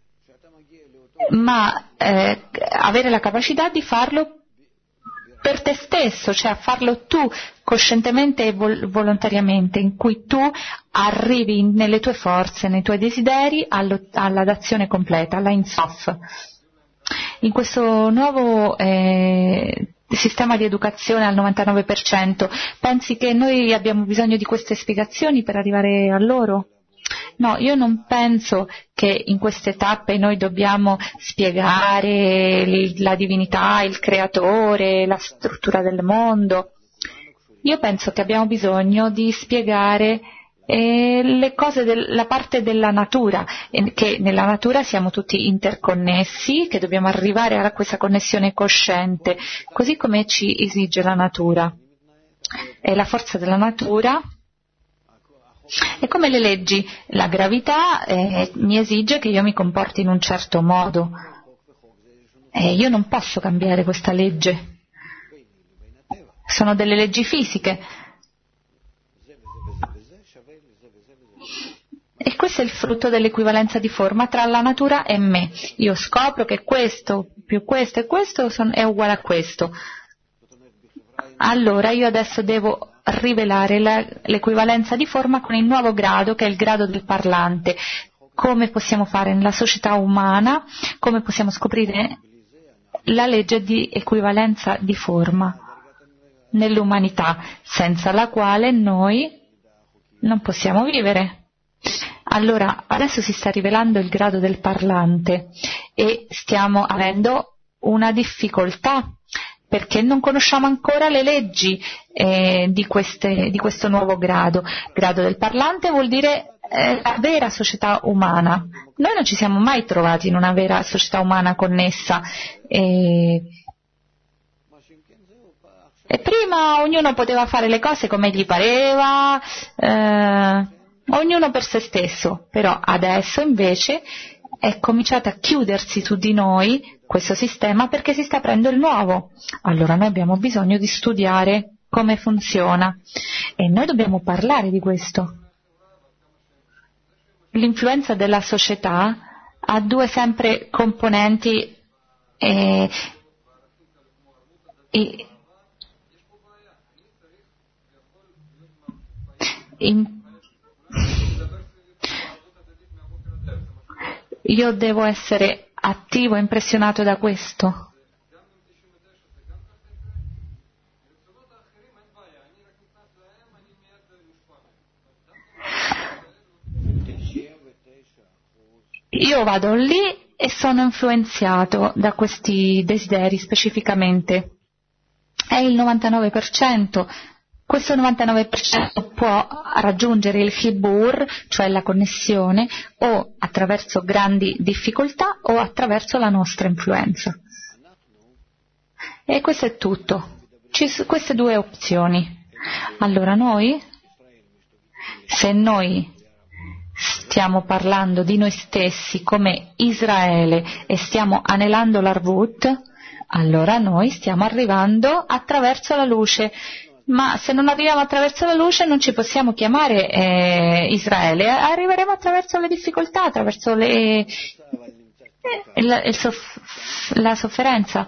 ma avere la capacità di farlo per te stesso, cioè farlo tu coscientemente e volontariamente, in cui tu arrivi nelle tue forze, nei tuoi desideri alla dazione completa, alla Ein Sof. In questo nuovo sistema di educazione al 99%, pensi che noi abbiamo bisogno di queste spiegazioni per arrivare a loro? No, io non penso che in queste tappe noi dobbiamo spiegare la divinità, il creatore, la struttura del mondo. Io penso che abbiamo bisogno di spiegare le cose la parte della natura, che nella natura siamo tutti interconnessi, che dobbiamo arrivare a questa connessione cosciente, così come ci esige la natura. E la forza della natura è come le leggi, la gravità mi esige che io mi comporti in un certo modo e io non posso cambiare questa legge. Sono delle leggi fisiche. E questo è il frutto dell'equivalenza di forma tra la natura e me. Io scopro che questo più questo e questo è uguale a questo. Allora io adesso devo rivelare l'equivalenza di forma con il nuovo grado, che è il grado del parlante. Come possiamo fare nella società umana, come possiamo scoprire la legge di equivalenza di forma nell'umanità, senza la quale noi non possiamo vivere. Allora, adesso si sta rivelando il grado del parlante e stiamo avendo una difficoltà perché non conosciamo ancora le leggi di questo nuovo grado. Grado del parlante vuol dire la vera società umana. Noi non ci siamo mai trovati in una vera società umana connessa. E prima ognuno poteva fare le cose come gli pareva, ognuno per se stesso, però adesso invece è cominciato a chiudersi su di noi questo sistema perché si sta aprendo il nuovo. Allora noi abbiamo bisogno di studiare come funziona e noi dobbiamo parlare di questo. L'influenza della società ha due sempre componenti io devo essere attivo e impressionato da questo. io vado lì e sono influenzato da questi desideri specificamente. È il 99%. Questo 99% può raggiungere il Hibur, cioè la connessione, o attraverso grandi difficoltà o attraverso la nostra influenza. E questo è tutto. Queste due opzioni. Allora se noi stiamo parlando di noi stessi come Israele e stiamo anelando l'Arvut, allora noi stiamo arrivando attraverso la luce. Ma se non arriviamo attraverso la luce non ci possiamo chiamare Israele, arriveremo attraverso le difficoltà, attraverso la sofferenza.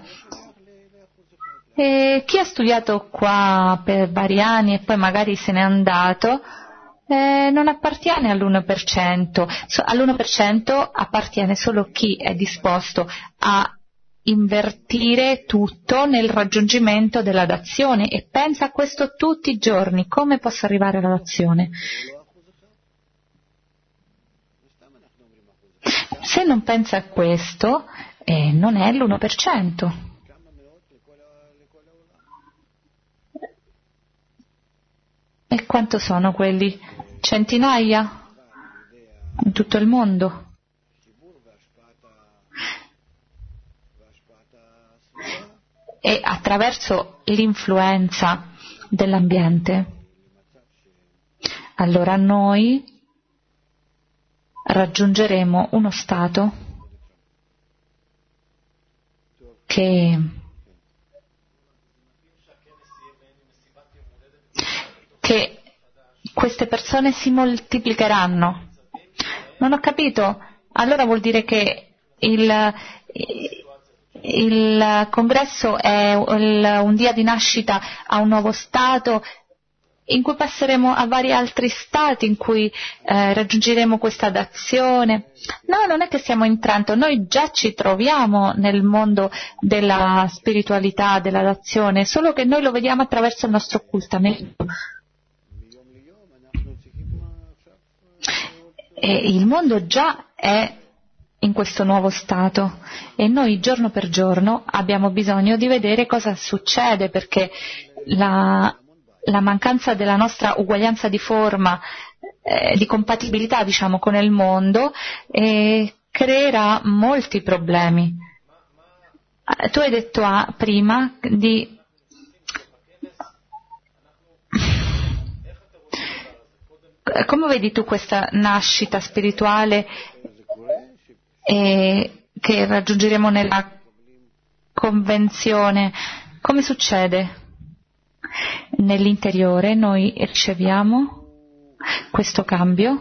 E chi ha studiato qua per vari anni e poi magari se n'è andato, non appartiene all'1%. All'1% appartiene solo chi è disposto a invertire tutto nel raggiungimento della dazione e pensa a questo tutti i giorni. Come posso arrivare alla dazione? Se non pensa a questo, non è l'1%. E quanto sono quelli? Centinaia? In tutto il mondo? E attraverso l'influenza dell'ambiente, allora noi raggiungeremo uno stato che queste persone si moltiplicheranno. Non ho capito. Allora vuol dire che il congresso è un dia di nascita a un nuovo stato in cui passeremo a vari altri stati in cui raggiungeremo questa dazione. No, non è che stiamo entrando, noi già ci troviamo nel mondo della spiritualità, della dazione, solo che noi lo vediamo attraverso il nostro occultamento. E il mondo già è in questo nuovo stato e noi giorno per giorno abbiamo bisogno di vedere cosa succede, perché la mancanza della nostra uguaglianza di forma, di compatibilità diciamo con il mondo, creerà molti problemi. Tu hai detto prima di come vedi tu questa nascita spirituale che raggiungeremo nella convenzione? Come succede? Nell'interiore noi riceviamo questo cambio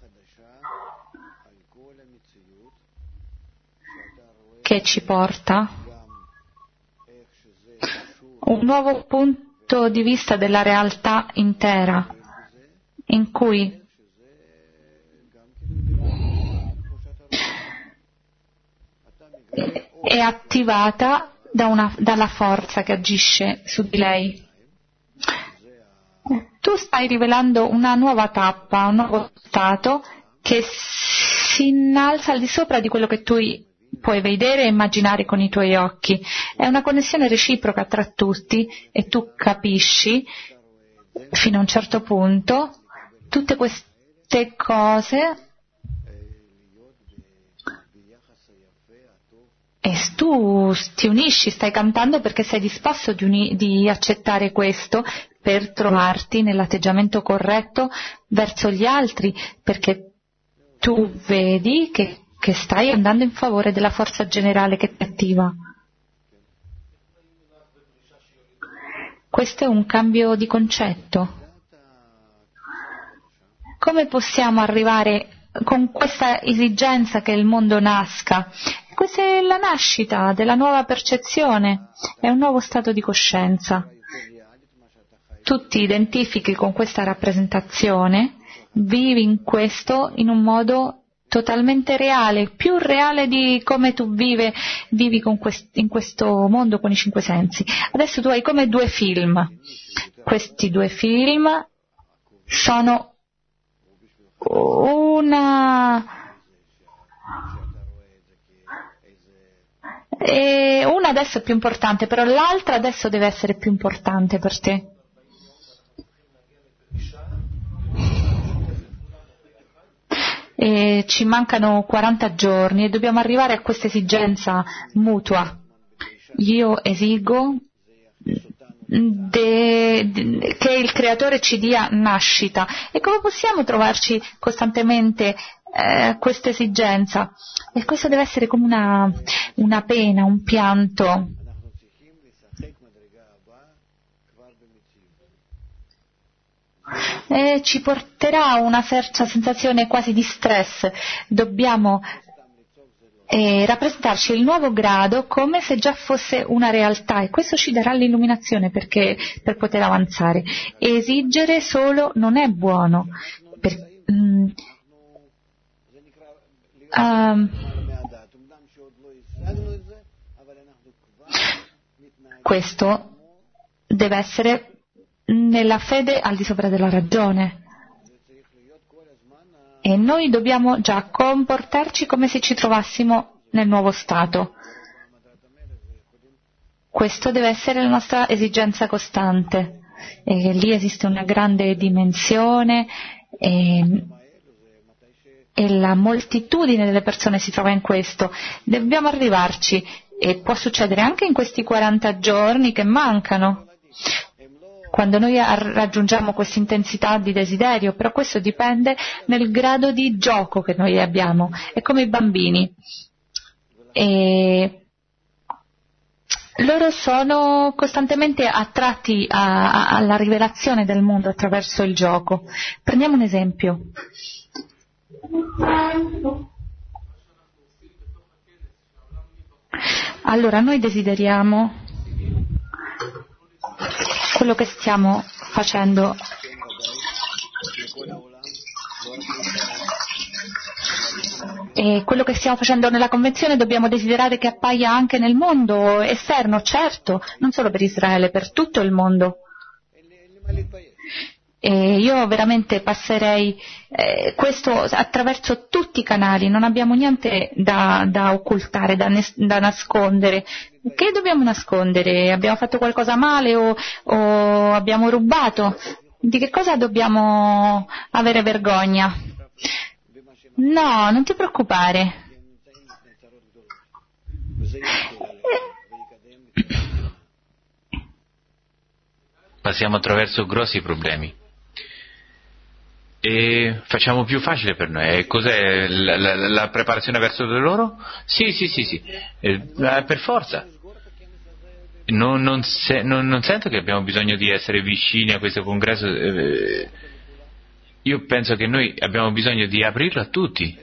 che ci porta un nuovo punto di vista della realtà intera, in cui è attivata dalla forza che agisce su di lei. Tu stai rivelando una nuova tappa, un nuovo stato che si innalza al di sopra di quello che tu puoi vedere e immaginare con i tuoi occhi. È una connessione reciproca tra tutti e tu capisci fino a un certo punto tutte queste cose e tu ti unisci, stai cantando perché sei disposto di accettare questo per trovarti nell'atteggiamento corretto verso gli altri, perché tu vedi che stai andando in favore della forza generale che ti attiva. Questo è un cambio di concetto. Come possiamo arrivare con questa esigenza che il mondo nasca? Questa è la nascita della nuova percezione, è un nuovo stato di coscienza. Tu ti identifichi con questa rappresentazione, vivi in questo in un modo totalmente reale, più reale di come tu vivi in questo mondo con i 5 sensi. Adesso tu hai come 2 film. Questi 2 film sono E una adesso è più importante, però l'altra adesso deve essere più importante per te. E ci mancano 40 giorni e dobbiamo arrivare a questa esigenza mutua. Io esigo che il Creatore ci dia nascita. E come possiamo trovarci costantemente questa esigenza? E questo deve essere come una pena, un pianto. E ci porterà a una certa sensazione quasi di stress. Dobbiamo rappresentarci il nuovo grado come se già fosse una realtà, e questo ci darà l'illuminazione per poter avanzare. Esigere solo non è buono. Questo deve essere nella fede al di sopra della ragione, e noi dobbiamo già comportarci come se ci trovassimo nel nuovo stato. Questo deve essere la nostra esigenza costante, e lì esiste una grande dimensione e la moltitudine delle persone si trova in questo. Dobbiamo arrivarci, e può succedere anche in questi 40 giorni che mancano, quando noi raggiungiamo questa intensità di desiderio, però questo dipende nel grado di gioco che noi abbiamo. È come i bambini, e loro sono costantemente attratti alla rivelazione del mondo attraverso il gioco. Prendiamo un esempio. Allora, noi desideriamo quello che stiamo facendo e quello che stiamo facendo nella convenzione dobbiamo desiderare che appaia anche nel mondo esterno, certo, non solo per Israele, per tutto il mondo. E io veramente passerei questo attraverso tutti i canali, non abbiamo niente da occultare, da nascondere. Che dobbiamo nascondere? Abbiamo fatto qualcosa male o abbiamo rubato? Di che cosa dobbiamo avere vergogna? No, non ti preoccupare. Passiamo attraverso grossi problemi e facciamo più facile per noi. Cos'è la preparazione verso di loro? Sì, per forza. Non sento che abbiamo bisogno di essere vicini a questo congresso. Io penso che noi abbiamo bisogno di aprirlo a tutti.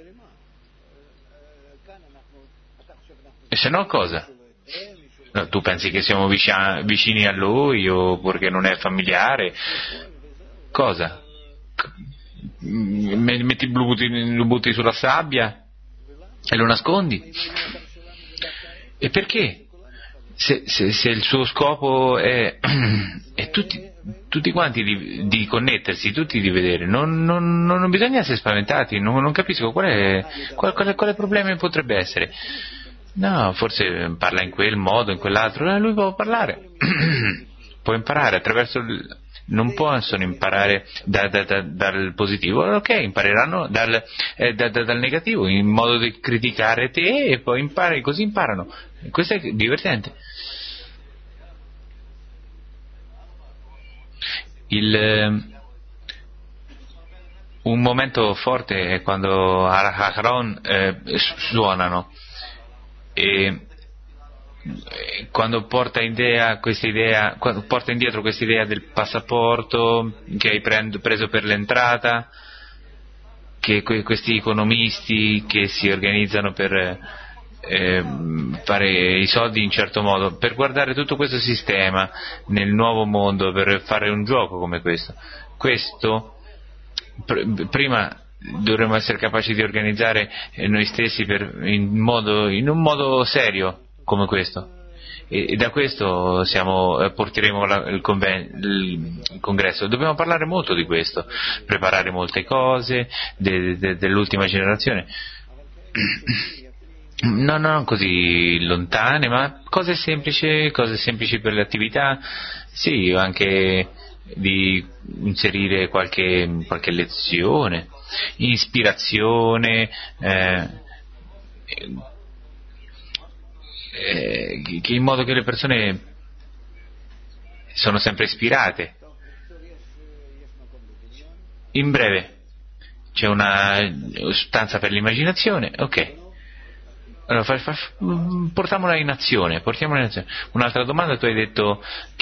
E se no cosa? No, tu pensi che siamo vicini a lui o perché non è familiare? Cosa? Lo butti sulla sabbia e lo nascondi? E perché? Se il suo scopo è tutti quanti di connettersi, tutti di vedere, non bisogna essere spaventati. Non capisco quale problema potrebbe essere. No, forse parla in quel modo, in quell'altro. Lui può parlare, può imparare attraverso non possono imparare dal positivo. Ok, impareranno dal negativo, in modo di criticare te, e poi così imparano. Questo è divertente. Un momento forte è quando Aharon suonano, e quando porta indietro questa idea del passaporto che hai preso per l'entrata, che questi economisti che si organizzano per fare i soldi in certo modo, per guardare tutto questo sistema nel nuovo mondo, per fare un gioco come questo. Prima dovremmo essere capaci di organizzare noi stessi in un modo serio come questo, e da questo porteremo il congresso. Dobbiamo parlare molto di questo, preparare molte cose dell'ultima generazione. No, non così lontane, ma cose semplici per le attività, sì, anche di inserire qualche lezione, ispirazione, in modo che le persone sono sempre ispirate. In breve, c'è una stanza per l'immaginazione, ok. Allora, portiamola in azione. Un'altra domanda, tu hai detto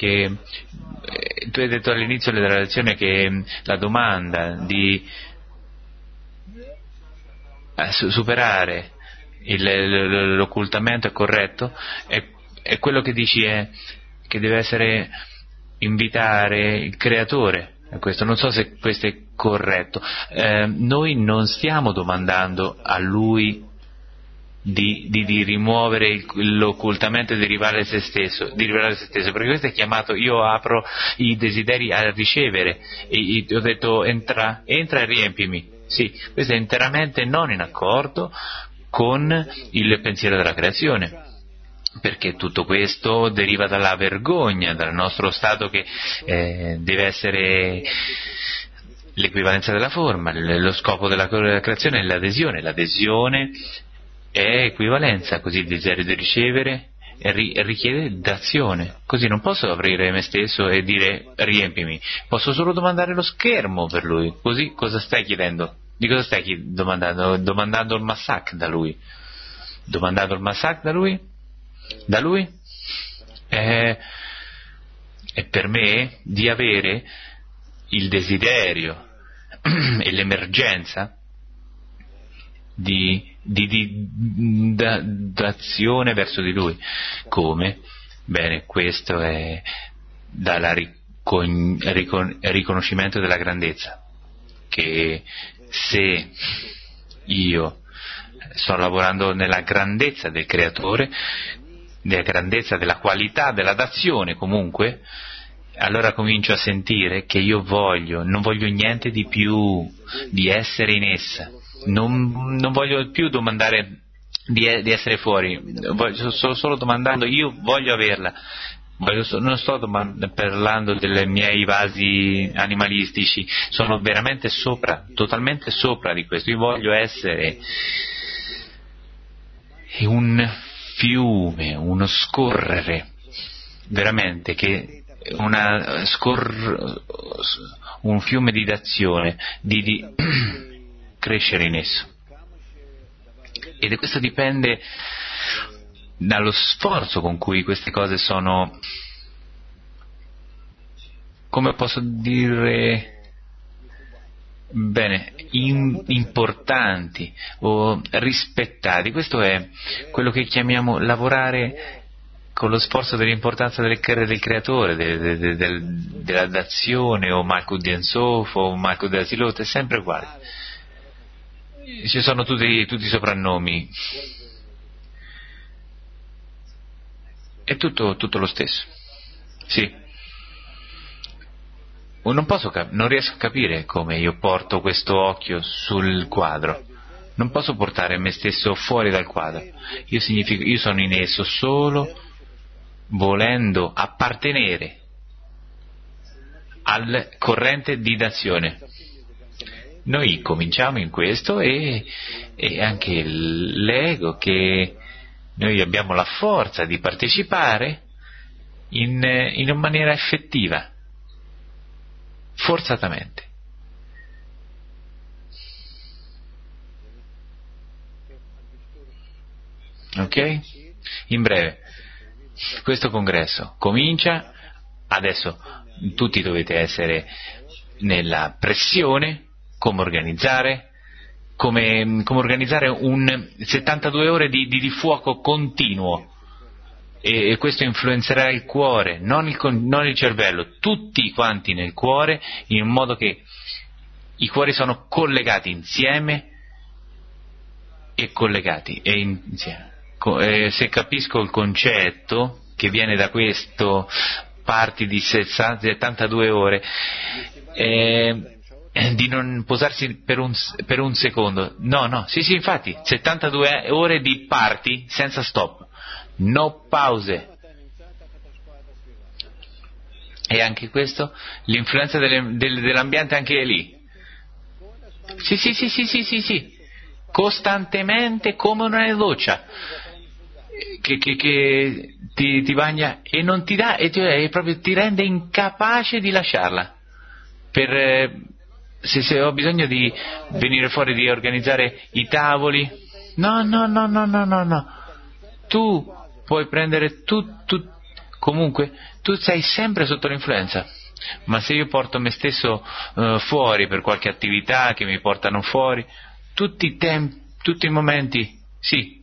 all'inizio della lezione che la domanda di superare l'occultamento è corretto, è quello che dici è che deve essere invitare il creatore a questo. Non so se questo è corretto. Noi non stiamo domandando a lui di rimuovere l'occultamento e di rivelare se stesso, perché questo è chiamato io apro i desideri a ricevere e ho detto entra e riempimi. Sì, questo è interamente non in accordo con il pensiero della creazione, perché tutto questo deriva dalla vergogna, dal nostro stato che deve essere l'equivalenza della forma. Lo scopo della creazione è l'adesione è equivalenza, così il desiderio di ricevere richiede d'azione. Così non posso aprire me stesso e dire riempimi, posso solo domandare lo schermo per lui. Così cosa stai chiedendo? Di cosa stai domandando? Domandando il massak da lui. Domandando il massak da lui? Da lui? È per me di avere il desiderio e l'emergenza d'azione verso di lui. Come? Bene, questo è dal riconoscimento della grandezza, che se io sto lavorando nella grandezza del creatore, nella grandezza della qualità della dazione comunque, allora comincio a sentire che io non voglio niente di più di essere in essa. Non voglio più domandare di essere fuori, sto solo domandando, io voglio averla. Non sto parlando dei miei vasi animalistici, sono veramente sopra, totalmente sopra di questo. Io voglio essere un fiume, uno scorrere, veramente, un fiume di d'azione, di crescere in esso. Ed questo dipende dallo sforzo con cui queste cose sono, come posso dire, bene, importanti o rispettati. Questo è quello che chiamiamo lavorare con lo sforzo dell'importanza del creatore, della dazione, o Malkut di Ensof o Malkut di Asilot, è sempre uguale. Ci sono tutti i soprannomi, è tutto lo stesso. Sì. Non riesco a capire come io porto questo occhio sul quadro. Non posso portare me stesso fuori dal quadro. Io sono in esso solo volendo appartenere al corrente di d'azione. Noi cominciamo in questo e anche l'ego, che noi abbiamo la forza di partecipare in una maniera effettiva, forzatamente. Ok? In breve, questo congresso comincia adesso. Tutti dovete essere nella pressione, come organizzare un 72 ore di fuoco continuo, e questo influenzerà il cuore, non il cervello, tutti quanti nel cuore, in modo che i cuori sono collegati insieme e collegati e insieme. Se capisco il concetto che viene da questo, parti di 72 ore, di non posarsi per un secondo. No, sì, infatti, 72 ore di party senza stop, no pause. E anche questo, l'influenza dell'ambiente anche è lì. Sì, costantemente come una doccia che ti bagna e non ti dà, e proprio ti rende incapace di lasciarla. Se ho bisogno di venire fuori, di organizzare i tavoli, no. Tu puoi prendere comunque, tu sei sempre sotto l'influenza. Ma se io porto me stesso fuori per qualche attività che mi portano fuori, tutti i momenti, sì.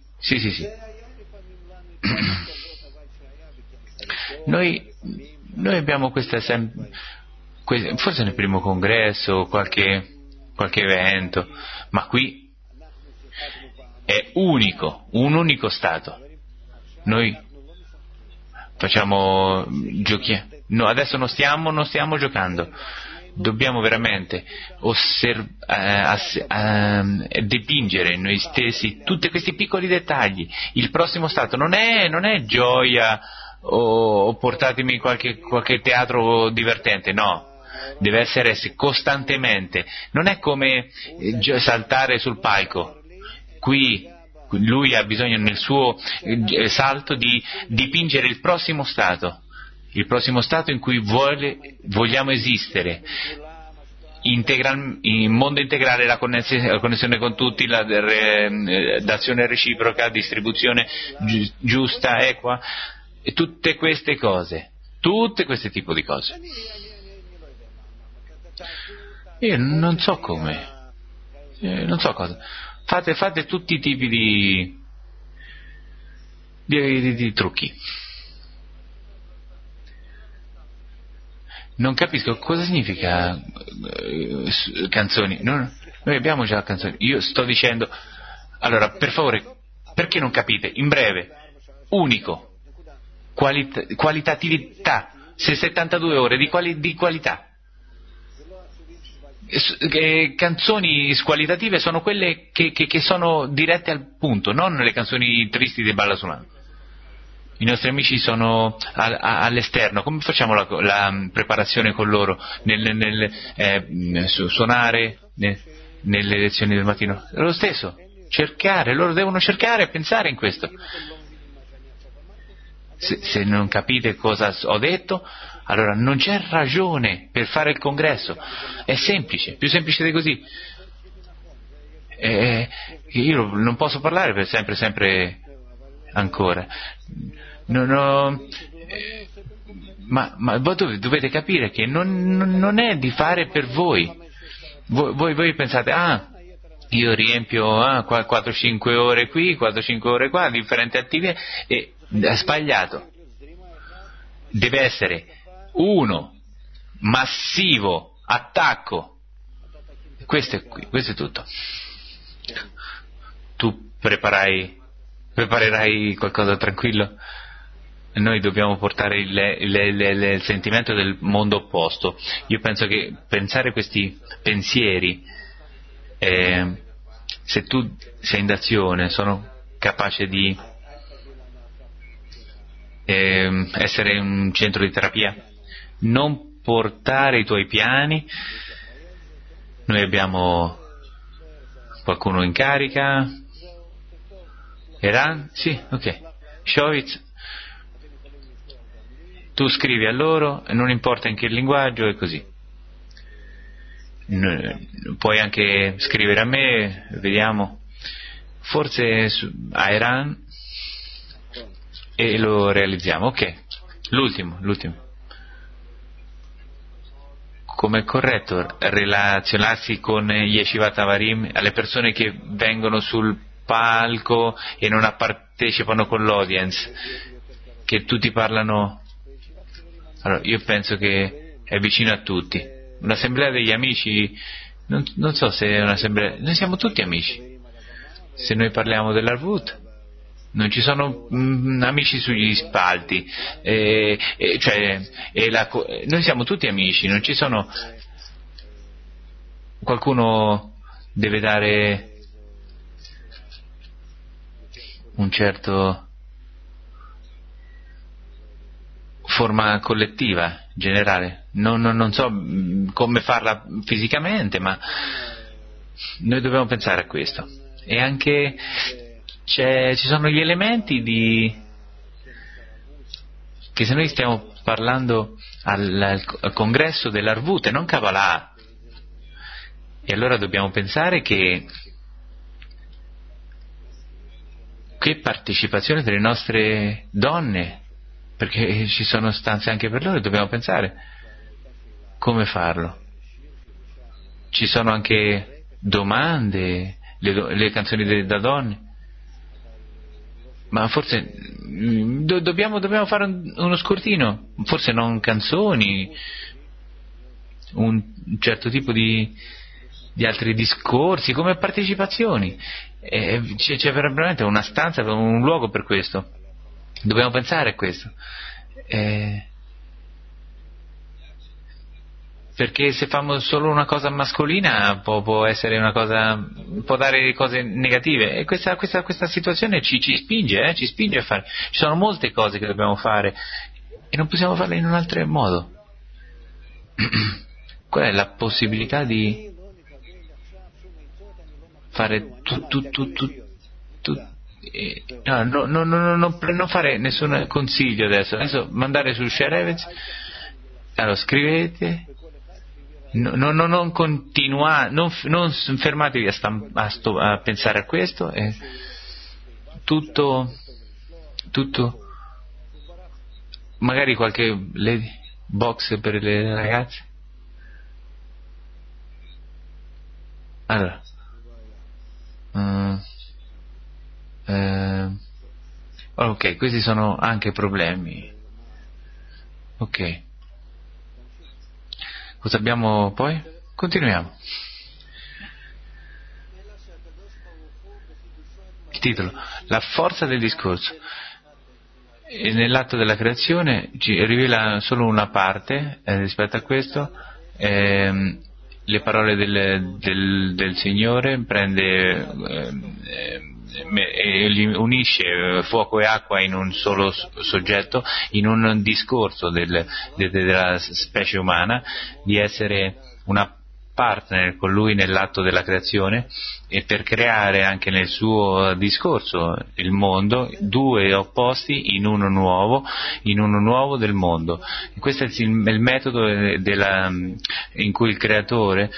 Noi abbiamo questa forse nel primo congresso, qualche evento, ma qui è unico, un unico stato. Noi facciamo giochi. No, adesso non stiamo giocando. Dobbiamo veramente dipingere noi stessi tutti questi piccoli dettagli. Il prossimo stato non è gioia o portatemi in qualche teatro divertente, no. Deve essere costantemente. Non è come saltare sul palco. Qui lui ha bisogno nel suo salto di dipingere il prossimo stato in cui vogliamo esistere, in mondo integrale, la connessione con tutti, l'azione reciproca, distribuzione giusta, equa, e tutte queste cose, questi tipi di cose. Io non so come, non so cosa. Fate tutti i tipi di trucchi. Non capisco cosa significa canzoni. Noi abbiamo già canzoni. Io sto dicendo, allora, per favore, perché non capite? In breve, unico, qualitatività, se 72 ore di qualità. Canzoni squalitative sono quelle che sono dirette al punto, non le canzoni tristi di Balla Sulano. I nostri amici sono all'esterno, come facciamo la preparazione con loro? Suonare nelle lezioni del mattino? È lo stesso, loro devono cercare e pensare in questo. Se non capite cosa ho detto, allora non c'è ragione per fare il congresso. È semplice, più semplice di così. Io non posso parlare per sempre ancora. Ma voi dovete capire che non è di fare per voi. Voi pensate, io riempio 4-5 ore qui, 4-5 ore qua, differenti attività, e è sbagliato. Deve essere uno massivo attacco. Questo è tutto. Tu preparerai qualcosa tranquillo? Noi dobbiamo portare il sentimento del mondo opposto. Io penso che pensare questi pensieri, se tu sei in d'azione, sono capace di essere un centro di terapia. Non portare i tuoi piani. Noi abbiamo qualcuno in carica. Iran? Sì, ok. Shovitz? Tu scrivi a loro, non importa in che linguaggio, e così. Puoi anche scrivere a me, vediamo, forse a Iran, e lo realizziamo. Ok, l'ultimo. Come è corretto relazionarsi con gli Yeshivat Avarim, alle persone che vengono sul palco e non partecipano con l'audience, che tutti parlano? Allora, io penso che è vicino a tutti. Un'assemblea degli amici, non so se è un'assemblea, noi siamo tutti amici. Se noi parliamo dell'Arvut, non ci sono amici sugli spalti, noi siamo tutti amici, non ci sono. qualcuno deve dare un certo forma collettiva, generale. Non so come farla fisicamente, ma noi dobbiamo pensare a questo. E anche ci sono gli elementi che se noi stiamo parlando al congresso dell'Arvut, non Kabbalah, e allora dobbiamo pensare che partecipazione delle nostre donne, perché ci sono stanze anche per loro, dobbiamo pensare come farlo. Ci sono anche domande, le canzoni da donne, ma forse dobbiamo fare uno scurtino, forse non canzoni, un certo tipo di altri discorsi come partecipazioni. C'è veramente una stanza, un luogo per questo. Dobbiamo pensare a questo, perché se facciamo solo una cosa mascolina può essere una cosa, può dare cose negative, e questa situazione ci spinge a fare. Ci sono molte cose che dobbiamo fare e non possiamo farle in un altro modo. Qual è la possibilità di fare non fare nessun consiglio adesso mandare su Sherevez, allora scrivete, non continuate, non fermatevi a pensare a questo, tutto magari qualche box per le ragazze. Allora ok, questi sono anche problemi. Ok, cosa abbiamo poi? Continuiamo. Il titolo: la forza del discorso. E nell'atto della creazione ci rivela solo una parte rispetto a questo. Le parole del Signore prende e unisce fuoco e acqua in un solo soggetto, in un discorso della specie umana, di essere una partner con lui nell'atto della creazione, e per creare anche nel suo discorso il mondo, due opposti in uno nuovo del mondo. E questo è il metodo in cui il creatore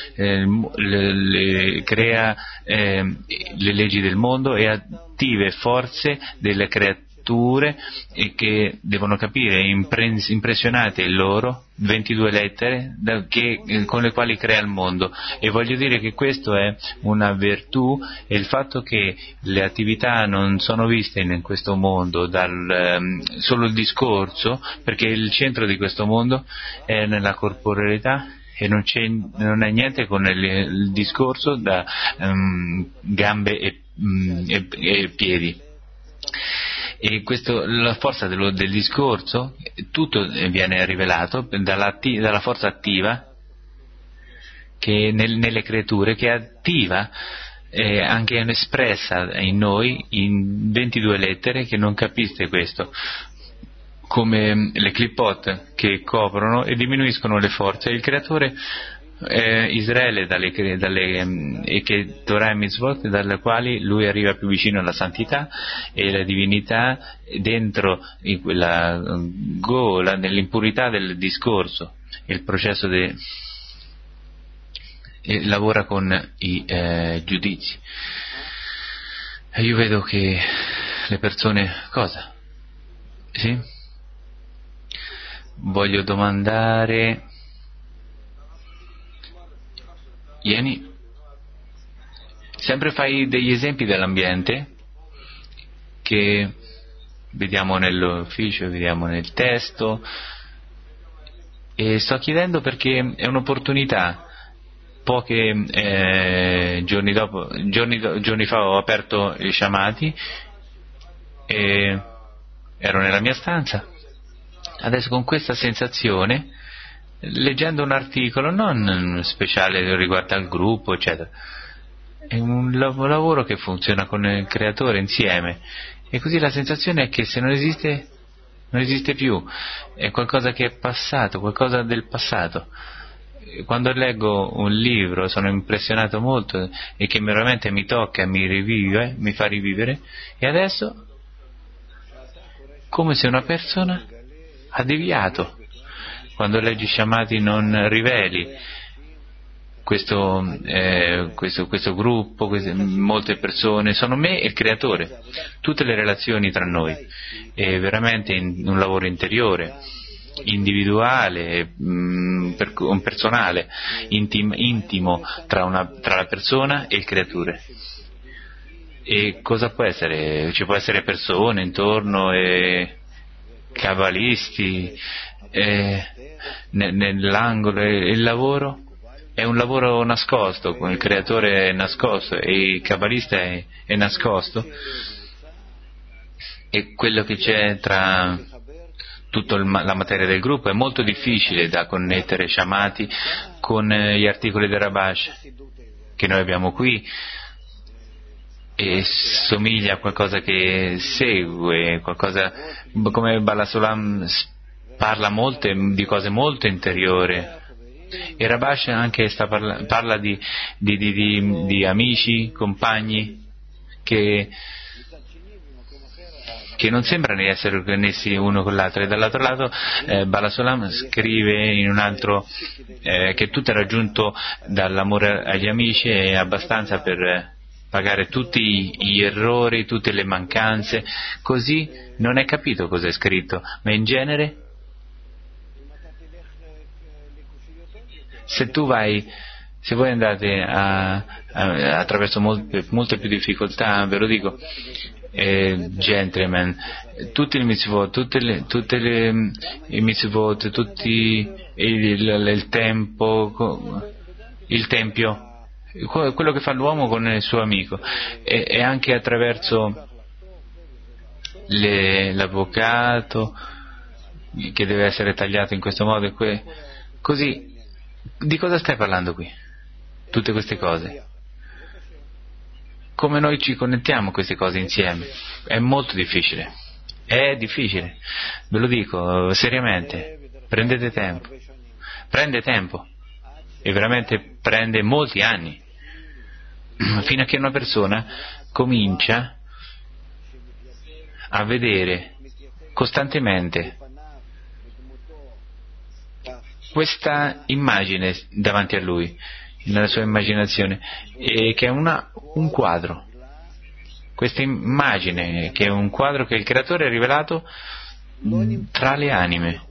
crea le leggi del mondo e attive forze delle creature, e che devono capire, impressionate loro, 22 lettere con le quali crea il mondo. E voglio dire che questo è una virtù, e il fatto che le attività non sono viste in questo mondo solo il discorso, perché il centro di questo mondo è nella corporeità, e non è niente con il discorso da gambe e piedi. E la forza del discorso, tutto viene rivelato dalla forza attiva che nelle creature, che è attiva, anche espressa in noi in 22 lettere, che non capiste questo, come le clipot che coprono e diminuiscono le forze. Il creatore Israele e che Torah e Mitzvot, dalle quali lui arriva più vicino alla santità e la divinità, dentro in quella gola, nell'impurità del discorso, il processo e lavora con i giudizi. E io vedo che le persone, cosa? Sì? Voglio domandare, Ieni, sempre fai degli esempi dell'ambiente che vediamo nell'ufficio, vediamo nel testo, e sto chiedendo perché è un'opportunità. Pochi giorni fa ho aperto i Shamati ero nella mia stanza. Adesso con questa sensazione leggendo un articolo non speciale riguardo al gruppo, eccetera. È un lavoro che funziona con il creatore insieme, e così la sensazione è che se non esiste, non esiste più, è qualcosa che è passato, qualcosa del passato. Quando leggo un libro sono impressionato molto e che veramente mi tocca, mi rivive, mi fa rivivere, e adesso come se una persona ha deviato. Quando leggi Shamati non riveli questo gruppo, molte persone, sono me e il creatore, tutte le relazioni tra noi, è veramente un lavoro interiore, individuale, personale, intimo tra la persona e il creatore. E cosa può essere? Ci può essere persone intorno, cabalisti, nell'angolo, il lavoro è un lavoro nascosto, il creatore è nascosto e il cabalista è nascosto, e quello che c'è tra tutta la materia del gruppo è molto difficile da connettere Shamati con gli articoli del Rabash che noi abbiamo qui, e somiglia a qualcosa che segue, qualcosa come Balasulam parla di cose molto interiori, e Rabash anche parla di amici, compagni che non sembrano essere connessi uno con l'altro, e dall'altro lato Balasulam scrive in un altro che tutto è raggiunto dall'amore agli amici, è abbastanza per pagare tutti gli errori, tutte le mancanze. Così non è capito cosa è scritto, ma in genere se voi andate attraverso molte più difficoltà, ve lo dico, gentlemen, tutti i mitzvot, i mitzvot, il tempio, quello che fa l'uomo con il suo amico, e anche attraverso l'avvocato che deve essere tagliato in questo modo, così. Di cosa stai parlando qui? Tutte queste cose. Come noi ci connettiamo a queste cose insieme? È molto difficile. È difficile. Ve lo dico seriamente. Prendete tempo. Prende tempo. E veramente prende molti anni. Fino a che una persona comincia a vedere costantemente questa immagine davanti a lui, nella sua immaginazione, che è un quadro. Questa immagine, che è un quadro che il creatore ha rivelato tra le anime.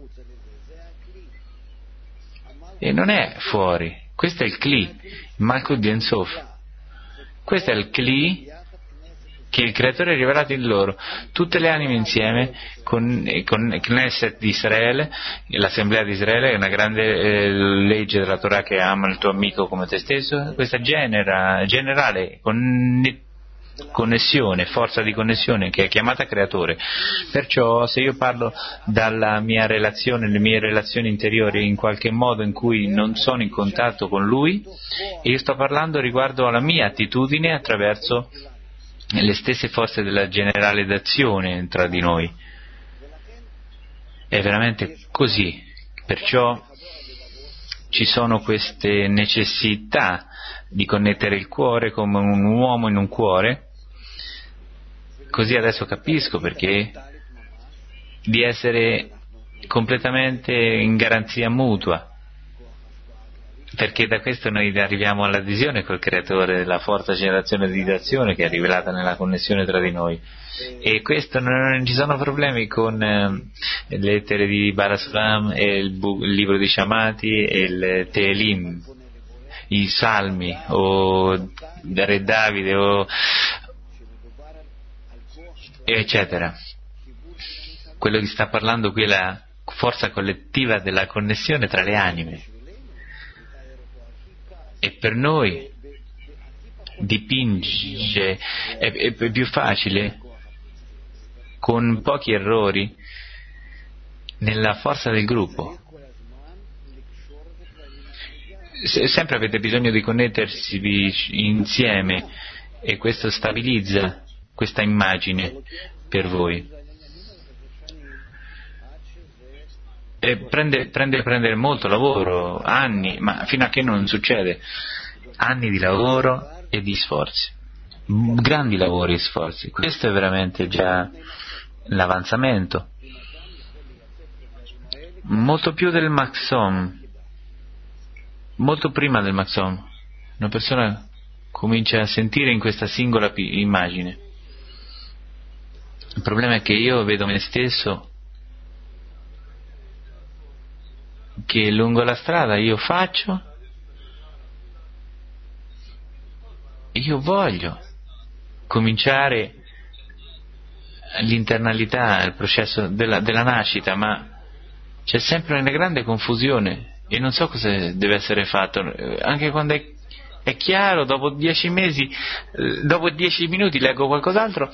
E non è fuori. Questo è il Kli, Malkut di Ensof. Questo è il Kli che il creatore ha rivelato in loro, tutte le anime insieme, con Knesset di Israele, l'assemblea di Israele, è una grande legge della Torah che ama il tuo amico come te stesso, questa generale connessione, forza di connessione che è chiamata creatore. Perciò se io parlo dalla mia relazione, le mie relazioni interiori, in qualche modo in cui non sono in contatto con lui, io sto parlando riguardo alla mia attitudine attraverso le stesse forze della generalizzazione tra di noi. È veramente così. Perciò ci sono queste necessità di connettere il cuore come un uomo in un cuore. Così adesso capisco perché di essere completamente in garanzia mutua, perché da questo noi arriviamo all'adesione col creatore, della forza generazione di azione che è rivelata nella connessione tra di noi, e questo non ci sono problemi con le lettere di Balasulam e il libro di Shamati e il Teelim, i salmi o Re Davide o eccetera. Quello che sta parlando qui è la forza collettiva della connessione tra le anime. E per noi dipinge, è più facile, con pochi errori, nella forza del gruppo. sempre avete bisogno di connettersi insieme, e questo stabilizza questa immagine per voi. E prende molto lavoro, anni, ma fino a che non succede, anni di lavoro e di sforzi, grandi lavori e sforzi. Questo è veramente già l'avanzamento, molto più del Maxom, molto prima del Maxom. Una persona comincia a sentire in questa singola immagine. Il problema è che io vedo me stesso che lungo la strada io voglio cominciare l'internalità, il processo della nascita, ma c'è sempre una grande confusione e non so cosa deve essere fatto, anche quando è chiaro. Dopo 10 mesi, dopo 10 minuti leggo qualcos'altro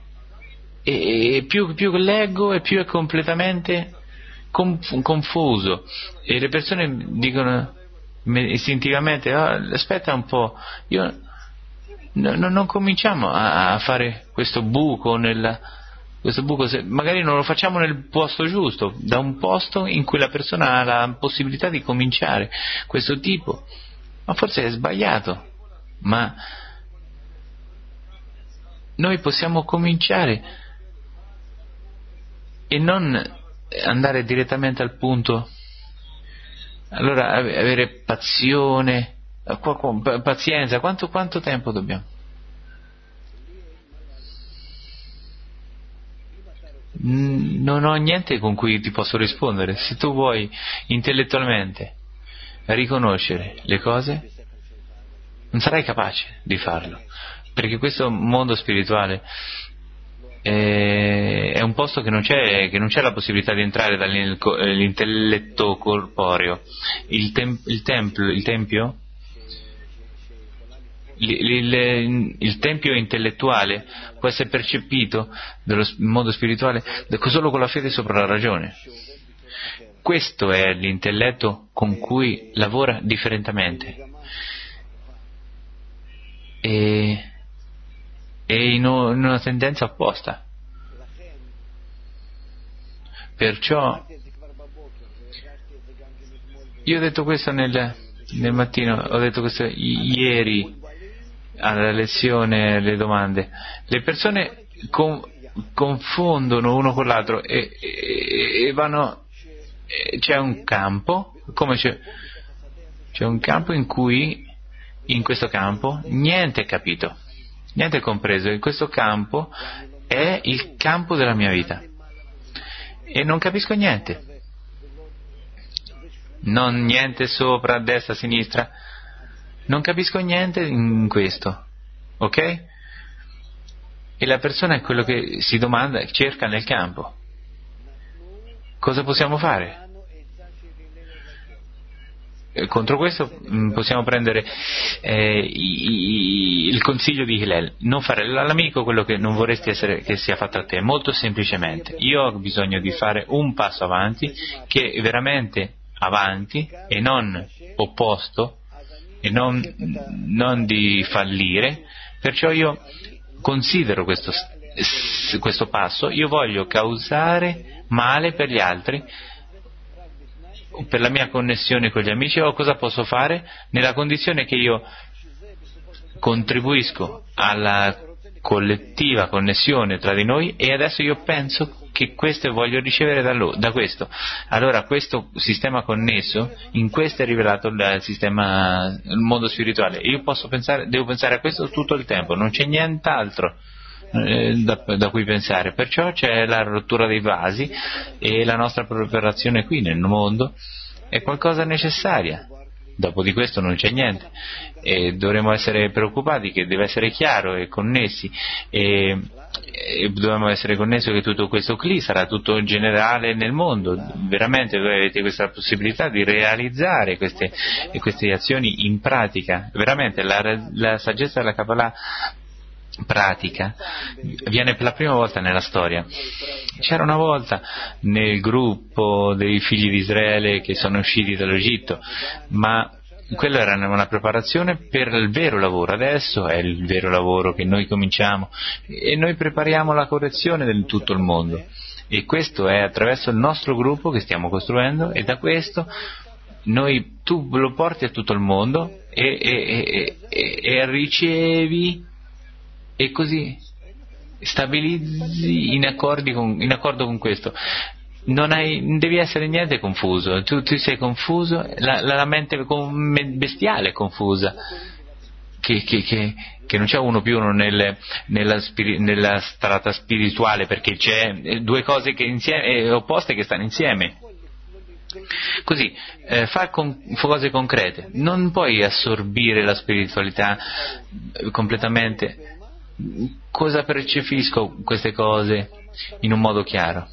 e più leggo e più è completamente confuso, e le persone dicono istintivamente: aspetta un po', io non cominciamo a fare questo buco magari non lo facciamo nel posto giusto, da un posto in cui la persona ha la possibilità di cominciare questo tipo, ma forse è sbagliato, ma noi possiamo cominciare e non andare direttamente al punto. Allora avere passione, pazienza, quanto tempo dobbiamo? Non ho niente con cui ti posso rispondere. Se tu vuoi intellettualmente riconoscere le cose, non sarai capace di farlo, perché questo mondo spirituale è un posto che non c'è la possibilità di entrare dall'intelletto corporeo. Il tempio intellettuale può essere percepito dello mondo spirituale solo con la fede sopra la ragione. Questo è l'intelletto con cui lavora differentemente e in una tendenza opposta. Perciò io ho detto questo nel mattino, ho detto questo ieri alla lezione, le domande. Le persone confondono uno con l'altro e vanno. C'è un campo, come c'è un campo in cui, in questo campo, niente è capito, niente è compreso. In questo campo è il campo della mia vita e non capisco niente, non niente sopra, a destra, a sinistra, non capisco niente in questo, ok? E la persona è quello che si domanda, cerca nel campo. Cosa possiamo fare? Contro questo possiamo prendere il consiglio di Hillel: non fare all'amico quello che non vorresti che sia fatto a te. Molto semplicemente, io ho bisogno di fare un passo avanti, che è veramente avanti e non opposto, e non di fallire. Perciò io considero questo passo, io voglio causare male per gli altri, per la mia connessione con gli amici. O cosa posso fare? Nella condizione che io contribuisco alla collettiva connessione tra di noi, e adesso io penso che questo voglio ricevere da questo. Allora questo sistema connesso, in questo è rivelato il mondo spirituale. Io devo pensare a questo tutto il tempo, non c'è nient'altro da cui pensare. Perciò c'è la rottura dei vasi, e la nostra preparazione qui nel mondo è qualcosa necessaria. Dopo di questo non c'è niente, e dovremo essere preoccupati che deve essere chiaro e connessi, e dobbiamo essere connessi che tutto questo CLI sarà tutto generale nel mondo. Veramente voi avete questa possibilità di realizzare queste azioni in pratica. Veramente la saggezza della Kabbalah pratica viene per la prima volta nella storia. C'era una volta nel gruppo dei figli di Israele che sono usciti dall'Egitto, ma Quella era una preparazione per il vero lavoro. Adesso è il vero lavoro che noi cominciamo e noi prepariamo la correzione di tutto il mondo, e questo è attraverso il nostro gruppo che stiamo costruendo, e da questo tu lo porti a tutto il mondo e ricevi, e così stabilizzi in accordo con questo. Non devi essere niente confuso, tu sei confuso, la mente bestiale è confusa, che non c'è uno più uno nella strata spirituale, perché c'è due cose opposte che stanno insieme. Così, far cose concrete, non puoi assorbire la spiritualità completamente. Cosa percepisco queste cose in un modo chiaro?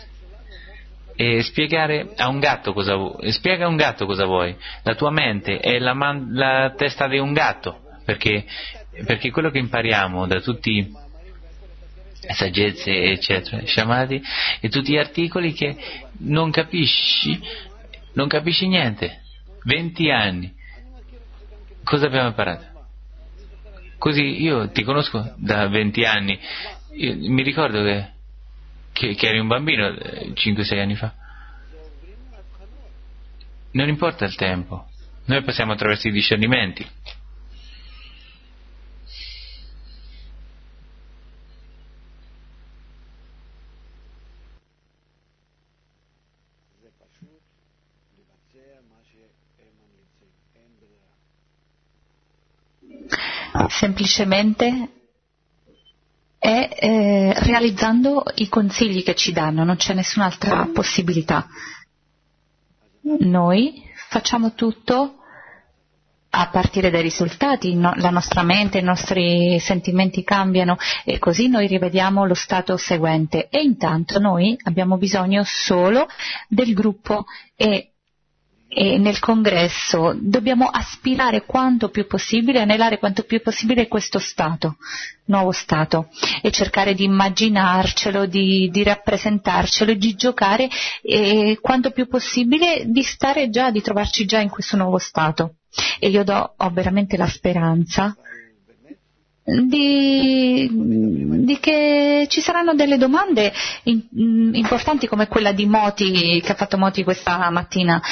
E spiegare a un gatto spiega a un gatto cosa vuoi. La tua mente è la testa di un gatto, perché quello che impariamo da tutti saggezze eccetera, sciamati, e tutti gli articoli, che non capisci niente. 20 anni, cosa abbiamo imparato? Così io ti conosco da 20 anni, mi ricordo che eri un bambino 5-6 anni fa. Non importa il tempo, noi passiamo attraverso i discernimenti. Semplicemente è realizzando i consigli che ci danno, non c'è nessun'altra possibilità. Noi facciamo tutto a partire dai risultati, la nostra mente, i nostri sentimenti cambiano, e così noi rivediamo lo stato seguente, e intanto noi abbiamo bisogno solo del gruppo, e nel congresso dobbiamo aspirare quanto più possibile, anelare quanto più possibile questo stato, nuovo stato, e cercare di immaginarcelo, di rappresentarcelo, di giocare, e quanto più possibile di trovarci già in questo nuovo stato. E io ho veramente la speranza di che ci saranno delle domande importanti, come quella di Moti, che ha fatto Moti questa mattina.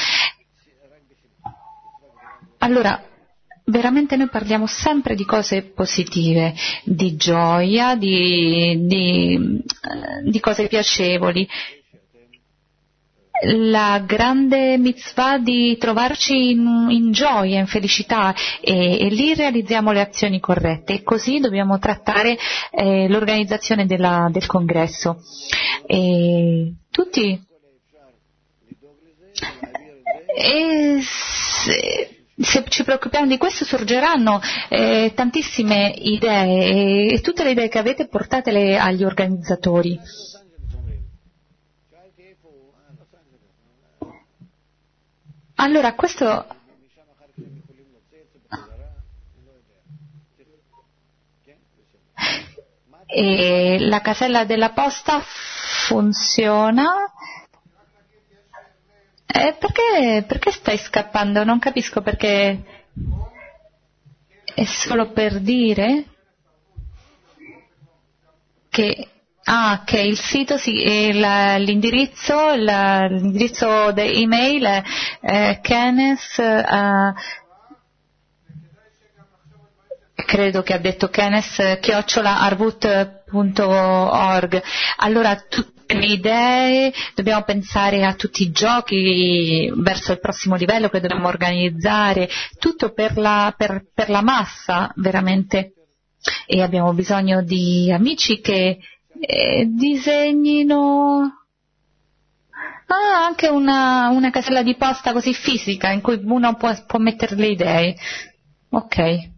Allora, veramente noi parliamo sempre di cose positive, di gioia, di cose piacevoli. La grande mitzvah di trovarci in gioia, in felicità, e lì realizziamo le azioni corrette, e così dobbiamo trattare l'organizzazione del congresso. E tutti se ci preoccupiamo di questo sorgeranno tantissime idee, e tutte le idee che avete portatele agli organizzatori. Allora, questo la casella della posta funziona. Perché stai scappando? Non capisco perché. È solo per dire che il sito l'indirizzo email è Kenneth, credo che ha detto Kenneth @arvut.org. Allora tutte le idee, dobbiamo pensare a tutti i giochi verso il prossimo livello che dobbiamo organizzare, tutto per la massa veramente, e abbiamo bisogno di amici che disegnino anche una casella di posta così fisica in cui uno può mettere le idee. Ok.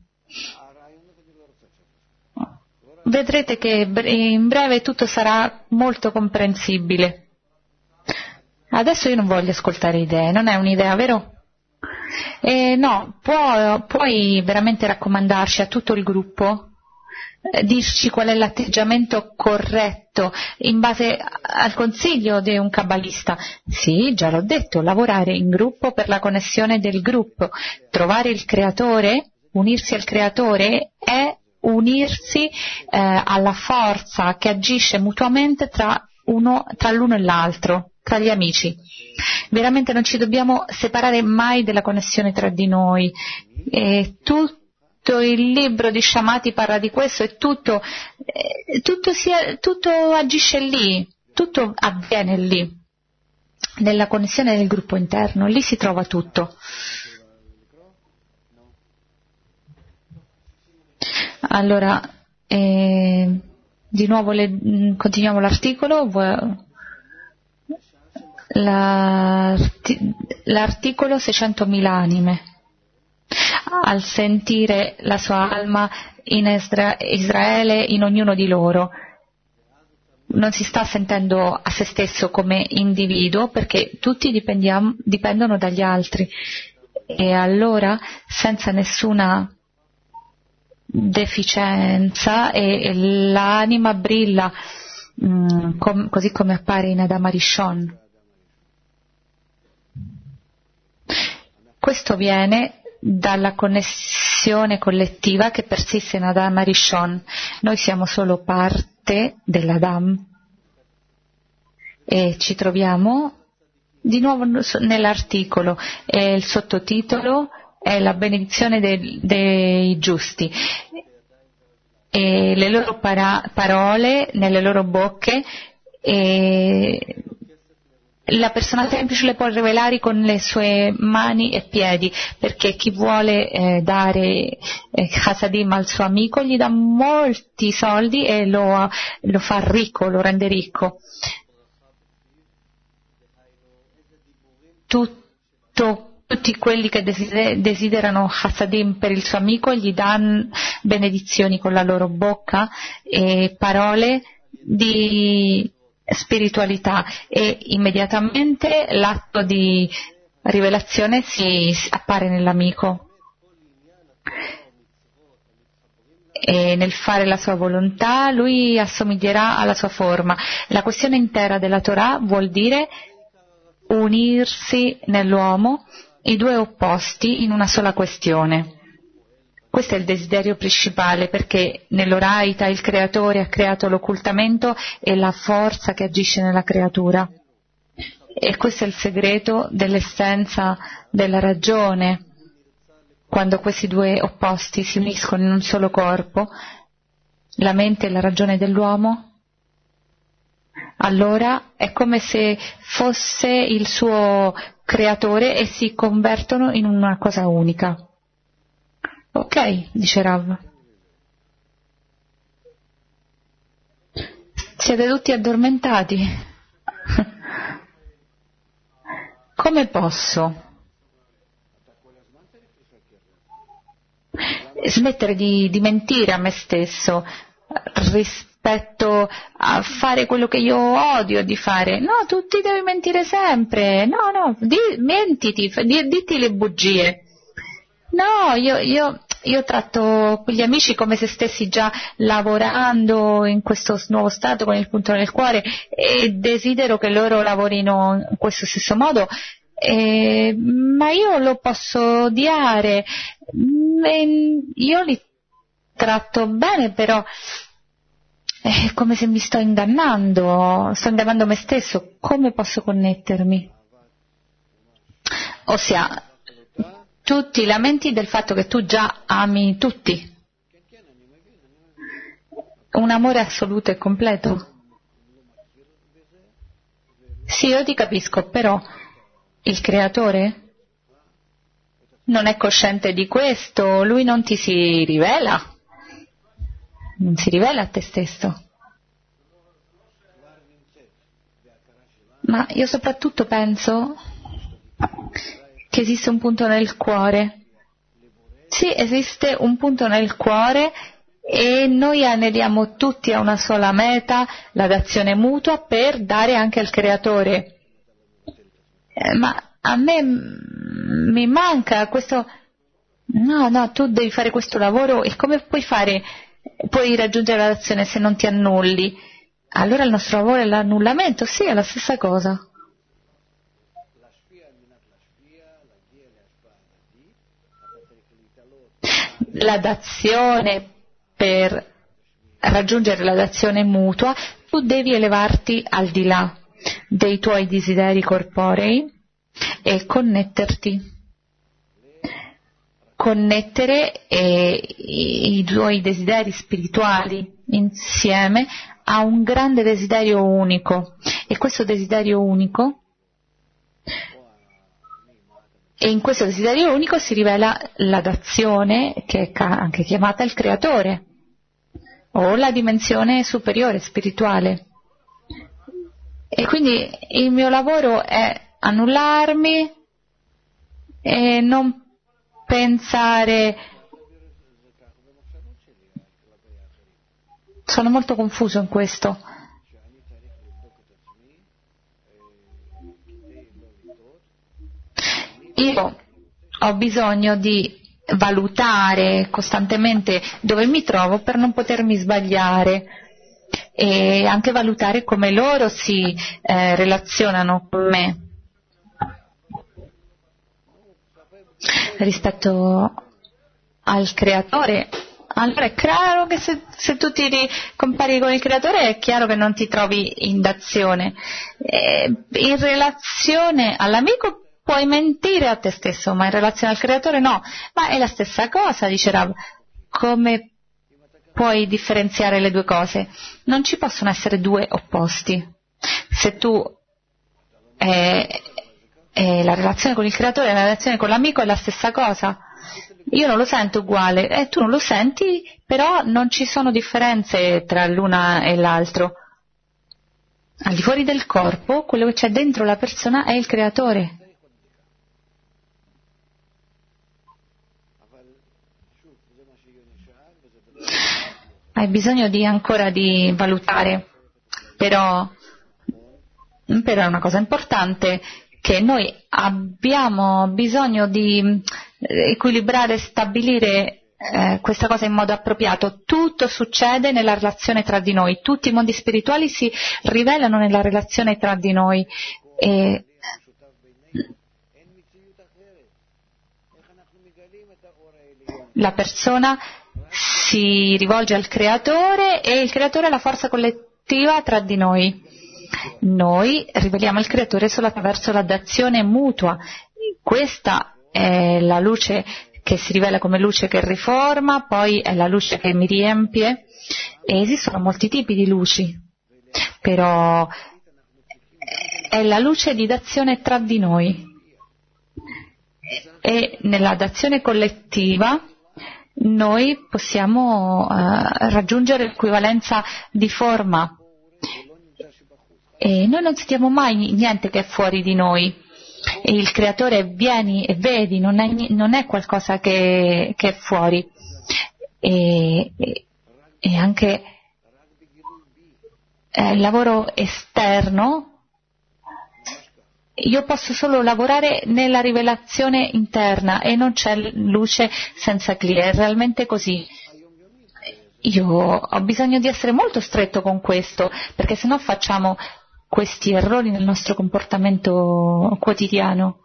Vedrete che in breve tutto sarà molto comprensibile. Adesso io non voglio ascoltare idee, non è un'idea, vero? No, puoi veramente raccomandarci a tutto il gruppo dirci qual è l'atteggiamento corretto in base al consiglio di un kabbalista? Sì, già l'ho detto, lavorare in gruppo per la connessione del gruppo, trovare il creatore, unirsi al creatore è unirsi alla forza che agisce mutuamente tra l'uno e l'altro, tra gli amici. Veramente non ci dobbiamo separare mai della connessione tra di noi. Tutto il libro di Shamati parla di questo e tutto agisce lì, tutto avviene lì, nella connessione del gruppo interno, lì si trova tutto. Allora, di nuovo continuiamo l'articolo. L'articolo 600.000 anime. Al sentire la sua alma in Israele, in ognuno di loro, non si sta sentendo a se stesso come individuo, perché tutti dipendono dagli altri, e allora senza nessuna deficienza e l'anima brilla così come appare in Adam Arishon. Questo viene dalla connessione collettiva che persiste in Adam Arishon. Noi siamo solo parte dell'Adam e ci troviamo di nuovo nell'articolo, e il sottotitolo è la benedizione dei giusti, e le loro parole nelle loro bocche, e la persona semplice le può rivelare con le sue mani e piedi, perché chi vuole dare Chasadim al suo amico gli dà molti soldi e lo fa ricco, lo rende ricco. Tutti quelli che desiderano Chasadim per il suo amico gli danno benedizioni con la loro bocca e parole di spiritualità, e immediatamente l'atto di rivelazione si appare nell'amico, e nel fare la sua volontà lui assomiglierà alla sua forma. La questione intera della Torah vuol dire unirsi nell'uomo, i due opposti in una sola questione. Questo è il desiderio principale, perché nell'Oraita il creatore ha creato l'occultamento e la forza che agisce nella creatura, e questo è il segreto dell'essenza della ragione. Quando questi due opposti si uniscono in un solo corpo, la mente e la ragione dell'uomo, allora è come se fosse il suo creatore e si convertono in una cosa unica. Ok, dice Rav. Siete tutti addormentati? Come posso smettere di mentire a me stesso rispetto a fare quello che io odio di fare? No, tu ti devi mentire sempre. No, mentiti, ditti le bugie. No, io tratto gli amici come se stessi già lavorando in questo nuovo stato con il punto nel cuore, e desidero che loro lavorino in questo stesso modo, ma io lo posso odiare, io li tratto bene, però è come se mi sto ingannando me stesso. Come posso connettermi? Ossia, tu ti lamenti del fatto che tu già ami tutti, un amore assoluto e completo. Sì, io ti capisco, però il creatore non è cosciente di questo, lui non ti si rivela, non si rivela a te stesso. Ma io soprattutto penso che esiste un punto nel cuore. Sì, esiste un punto nel cuore, e noi aneliamo tutti a una sola meta, la dazione mutua, per dare anche al creatore. Ma a me mi manca questo. No, tu devi fare questo lavoro, e come puoi fare puoi raggiungere la dazione se non ti annulli. Allora il nostro lavoro è l'annullamento, sì, è la stessa cosa. La dazione, per raggiungere la dazione mutua, tu devi elevarti al di là dei tuoi desideri corporei e connettere i tuoi desideri spirituali insieme a un grande desiderio unico, e questo desiderio unico, e in questo desiderio unico si rivela la dazione, che è anche chiamata il creatore o la dimensione superiore spirituale. E quindi il mio lavoro è annullarmi e non pensare. Sono molto confuso in questo. Io ho bisogno di valutare costantemente dove mi trovo per non potermi sbagliare, e anche valutare come loro si relazionano con me rispetto al creatore. Allora è chiaro che se tu ti compari con il creatore, è chiaro che non ti trovi in dazione. In relazione all'amico puoi mentire a te stesso, ma in relazione al creatore no. Ma è la stessa cosa, dice Rav. Come puoi differenziare le due cose? Non ci possono essere due opposti. Se tu la relazione con il creatore e la relazione con l'amico è la stessa cosa. Io non lo sento uguale, e tu non lo senti, però non ci sono differenze tra l'una e l'altro. Al di fuori del corpo, quello che c'è dentro la persona è il creatore. Hai bisogno ancora di valutare, però è una cosa importante, che noi abbiamo bisogno di equilibrare, stabilire questa cosa in modo appropriato. Tutto succede nella relazione tra di noi, tutti i mondi spirituali si rivelano nella relazione tra di noi, e la persona si rivolge al creatore e il creatore è la forza collettiva tra di noi. Noi riveliamo il creatore solo attraverso la dazione mutua. Questa è la luce che si rivela come luce che riforma, poi è la luce che mi riempie, e esistono molti tipi di luci, però è la luce di dazione tra di noi, e nella dazione collettiva noi possiamo raggiungere l'equivalenza di forma, e noi non sentiamo mai niente che è fuori di noi, e il creatore vieni e vedi, non è qualcosa che è fuori, e anche il lavoro esterno. Io posso solo lavorare nella rivelazione interna, e non c'è luce senza Kli, è realmente così. Io ho bisogno di essere molto stretto con questo, perché sennò facciamo questi errori nel nostro comportamento quotidiano.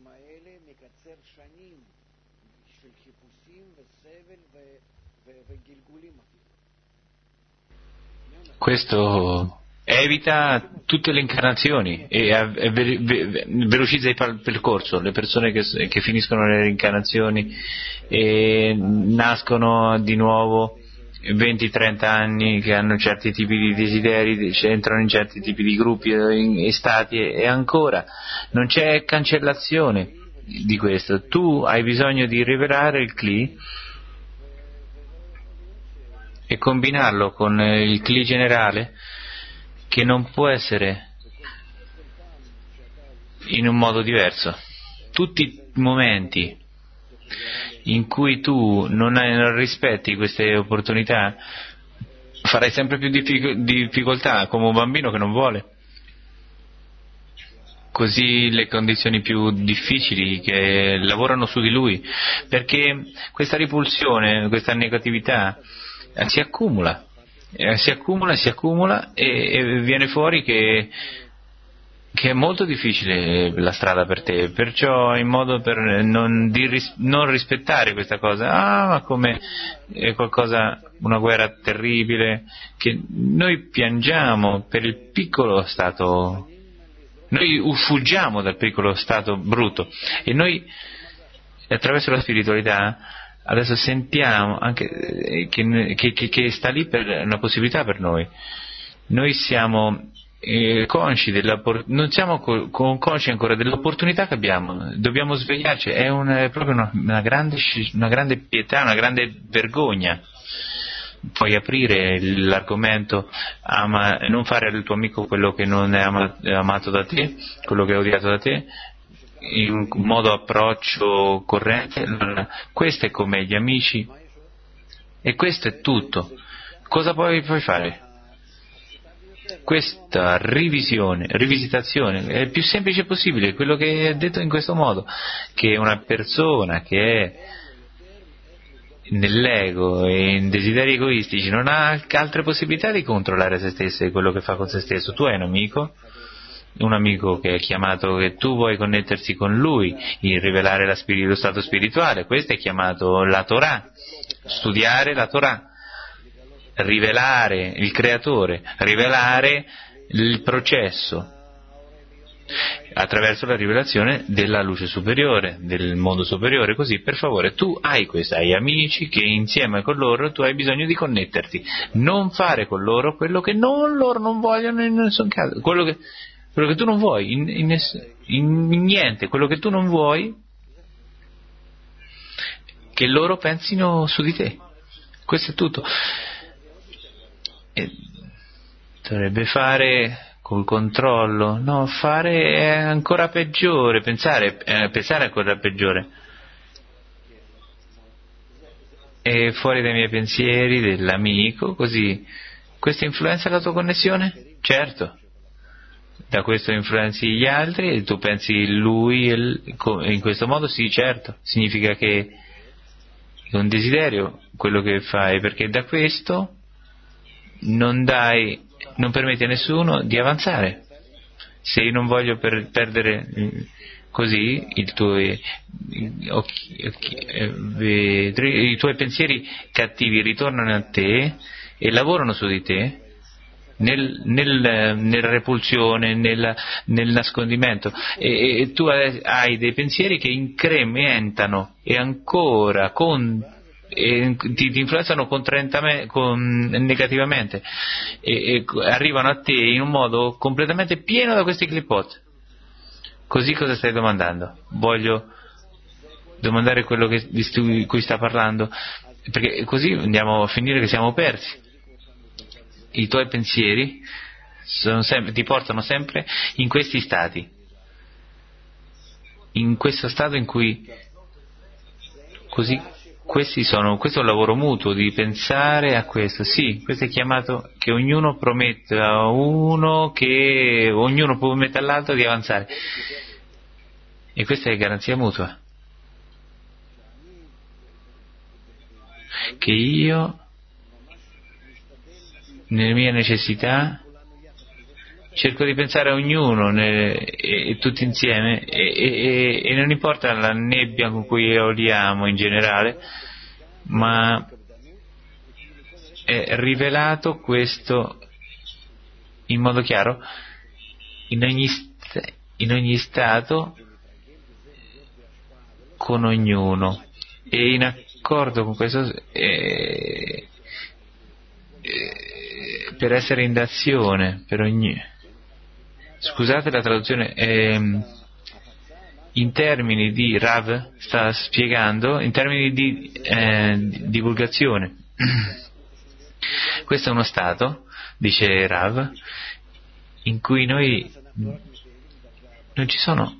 Questo evita tutte le incarnazioni e velocizza il percorso. Le persone che finiscono le reincarnazioni e nascono di nuovo 20-30 anni, che hanno certi tipi di desideri, entrano in certi tipi di gruppi e stati, e ancora non c'è cancellazione di questo. Tu hai bisogno di rivelare il Kli e combinarlo con il Kli generale, che non può essere in un modo diverso. Tutti i momenti in cui tu non rispetti queste opportunità, farai sempre più difficoltà, come un bambino che non vuole. Così le condizioni più difficili che lavorano su di lui, perché questa ripulsione, questa negatività si accumula e viene fuori che è molto difficile la strada per te, perciò in modo per non rispettare questa cosa, ma come è qualcosa, una guerra terribile, che noi piangiamo per il piccolo stato, noi fuggiamo dal piccolo stato brutto, e noi attraverso la spiritualità adesso sentiamo anche che sta lì per una possibilità per noi. Noi siamo consci non siamo consci ancora dell'opportunità che abbiamo, dobbiamo svegliarci, è proprio una grande pietà, una grande vergogna. Puoi aprire l'argomento, non fare al tuo amico quello che non è amato da te, quello che è odiato da te, in modo approccio corrente. Questo è come gli amici, e questo è tutto. Cosa puoi fare? Questa rivisitazione è il più semplice possibile, quello che è detto in questo modo, che una persona che è nell'ego e in desideri egoistici non ha altre possibilità di controllare se stesso e quello che fa con se stesso. Tu hai un amico che è chiamato, che tu vuoi connettersi con lui, in rivelare lo stato spirituale, questo è chiamato la Torah, studiare la Torah, rivelare il creatore, rivelare il processo attraverso la rivelazione della luce superiore, del mondo superiore. Così, per favore, tu hai amici che insieme con loro tu hai bisogno di connetterti, non fare con loro quello che loro non vogliono in nessun caso, quello che tu non vuoi in niente, quello che tu non vuoi che loro pensino su di te. Questo è tutto. Dovrebbe fare col controllo, no, fare è ancora peggiore, pensare è ancora peggiore. È fuori dai miei pensieri, dell'amico, così. Questo influenza la tua connessione? Certo. Da questo influenzi gli altri e tu pensi lui in questo modo? Sì, certo. Significa che è un desiderio quello che fai, perché da questo non permetti a nessuno di avanzare. Se io non voglio perdere così i tuoi pensieri cattivi ritornano a te e lavorano su di te nella repulsione, nel nascondimento, e tu hai dei pensieri che incrementano e ancora ti influenzano negativamente e arrivano a te in un modo completamente pieno da questi clipot. Così cosa stai domandando? Voglio domandare quello di cui sta parlando, perché così andiamo a finire che siamo persi. I tuoi pensieri ti portano sempre in questi stati, in questo stato in cui così. Questo è un lavoro mutuo di pensare a questo. Sì, questo è chiamato che ognuno promette a uno, che ognuno promette all'altro di avanzare. E questa è garanzia mutua. Che io, nelle mie necessità, cerco di pensare a ognuno e tutti insieme e non importa la nebbia con cui oliamo in generale, ma è rivelato questo in modo chiaro in ogni stato, con ognuno, e in accordo con questo per essere in d'azione per ogni. Scusate la traduzione, in termini di Rav sta spiegando, in termini di divulgazione. Questo è uno stato, dice Rav, in cui noi non ci sono.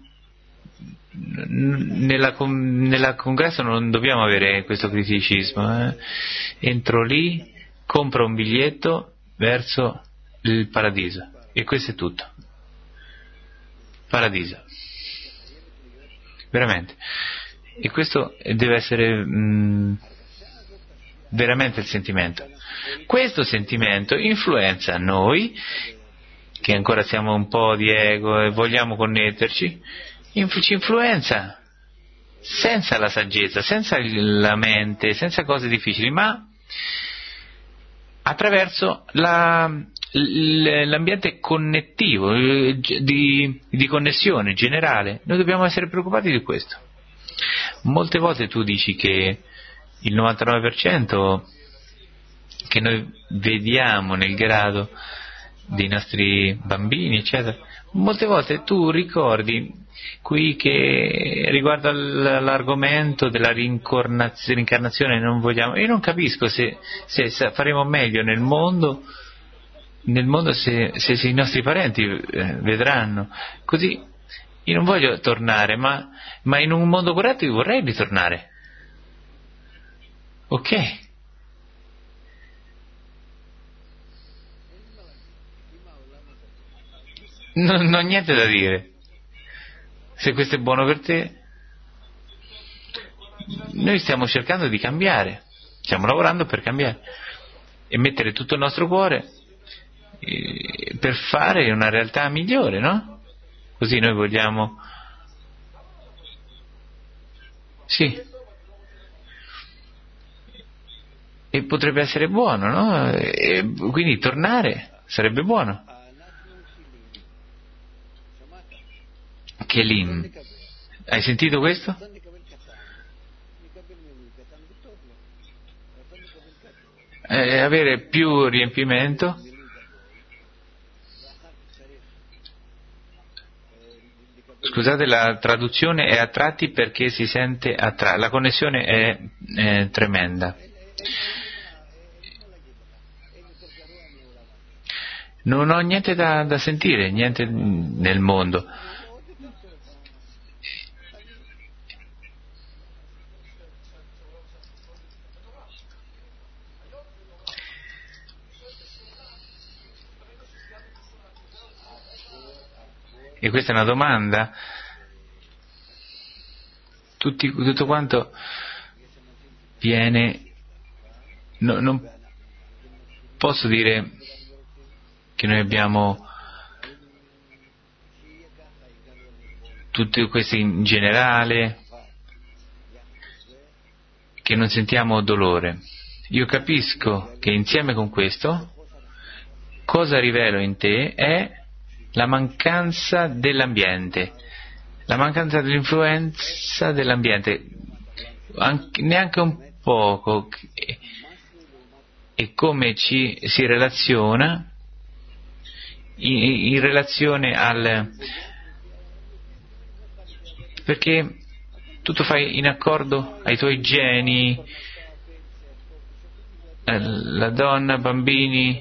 Nella congresso non dobbiamo avere questo criticismo. Entro lì, compro un biglietto verso il paradiso, e questo è tutto. Paradiso, veramente. E questo deve essere veramente il sentimento. Questo sentimento influenza noi, che ancora siamo un po' di ego e vogliamo connetterci, ci influenza senza la saggezza, senza la mente, senza cose difficili, ma attraverso l'ambiente connettivo, di connessione generale. Noi dobbiamo essere preoccupati di questo. Molte volte tu dici che il 99% che noi vediamo nel grado dei nostri bambini, eccetera, molte volte tu ricordi qui che riguardo all'argomento della reincarnazione non vogliamo. Io non capisco se faremo meglio nel mondo se i nostri parenti vedranno. Così io non voglio tornare, ma in un mondo corretto io vorrei ritornare. Ok? Non ho niente da dire. Se questo è buono per te, noi stiamo cercando di cambiare, stiamo lavorando per cambiare e mettere tutto il nostro cuore per fare una realtà migliore, no? Così noi vogliamo. Sì. E potrebbe essere buono, no? E quindi tornare sarebbe buono. Kelim, hai sentito questo? Avere più riempimento. Scusate, la traduzione è a tratti perché si sente la connessione è tremenda. Non ho niente da sentire, niente nel mondo. E questa è una domanda. Tutto quanto viene. Non posso dire che noi abbiamo tutti questi in generale, che non sentiamo dolore. Io capisco che insieme con questo, cosa rivelo in te è la mancanza dell'ambiente, la mancanza dell'influenza dell'ambiente, neanche un poco, e come si relaziona in relazione perché tutto fai in accordo ai tuoi geni, la donna, bambini,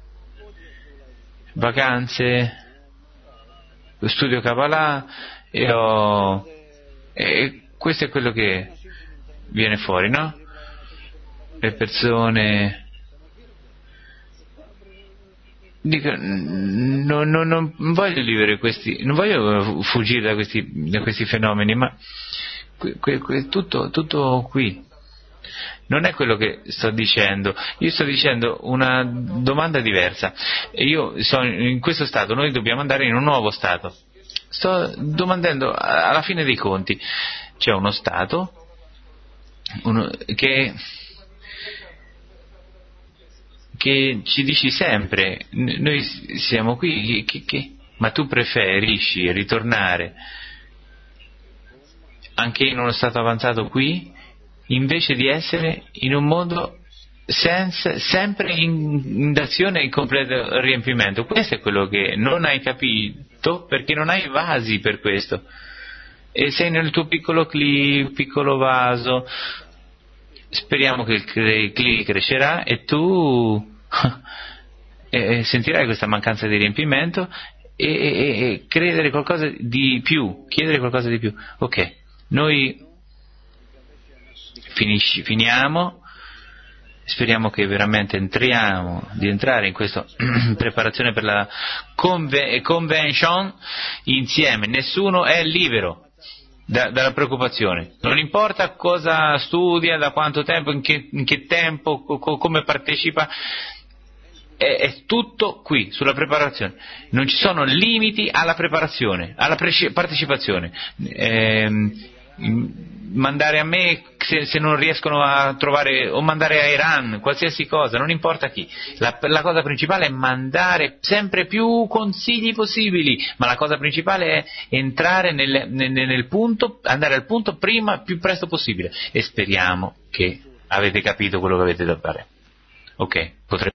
vacanze, studio Kabbalah e questo è quello che viene fuori, no? Le persone dico, non voglio vivere non voglio fuggire da questi fenomeni, ma tutto qui non è quello che sto dicendo. Io sto dicendo una domanda diversa. Io sono in questo stato, noi dobbiamo andare in un nuovo stato. Sto domandando, alla fine dei conti c'è uno stato che ci dici sempre, noi siamo qui, ma tu preferisci ritornare anche in uno stato avanzato qui, invece di essere in un mondo sempre in azione e in completo riempimento. Questo è quello che non hai capito, perché non hai vasi per questo, e sei nel tuo piccolo vaso. Speriamo che il CLI crescerà e tu sentirai questa mancanza di riempimento e chiedere qualcosa di più. Ok, noi finiamo. Speriamo che veramente di entrare in questa preparazione per la convention insieme. Nessuno è libero. dalla preoccupazione. Non importa cosa studia, da quanto tempo, in che tempo, come partecipa, è tutto qui, sulla preparazione. Non ci sono limiti alla preparazione, alla partecipazione. Mandare a me se non riescono a trovare, o mandare a Iran, qualsiasi cosa, non importa chi. La cosa principale è mandare sempre più consigli possibili, ma la cosa principale è entrare nel punto, andare al punto più presto possibile. E speriamo che avete capito quello che avete da fare. Ok, potrei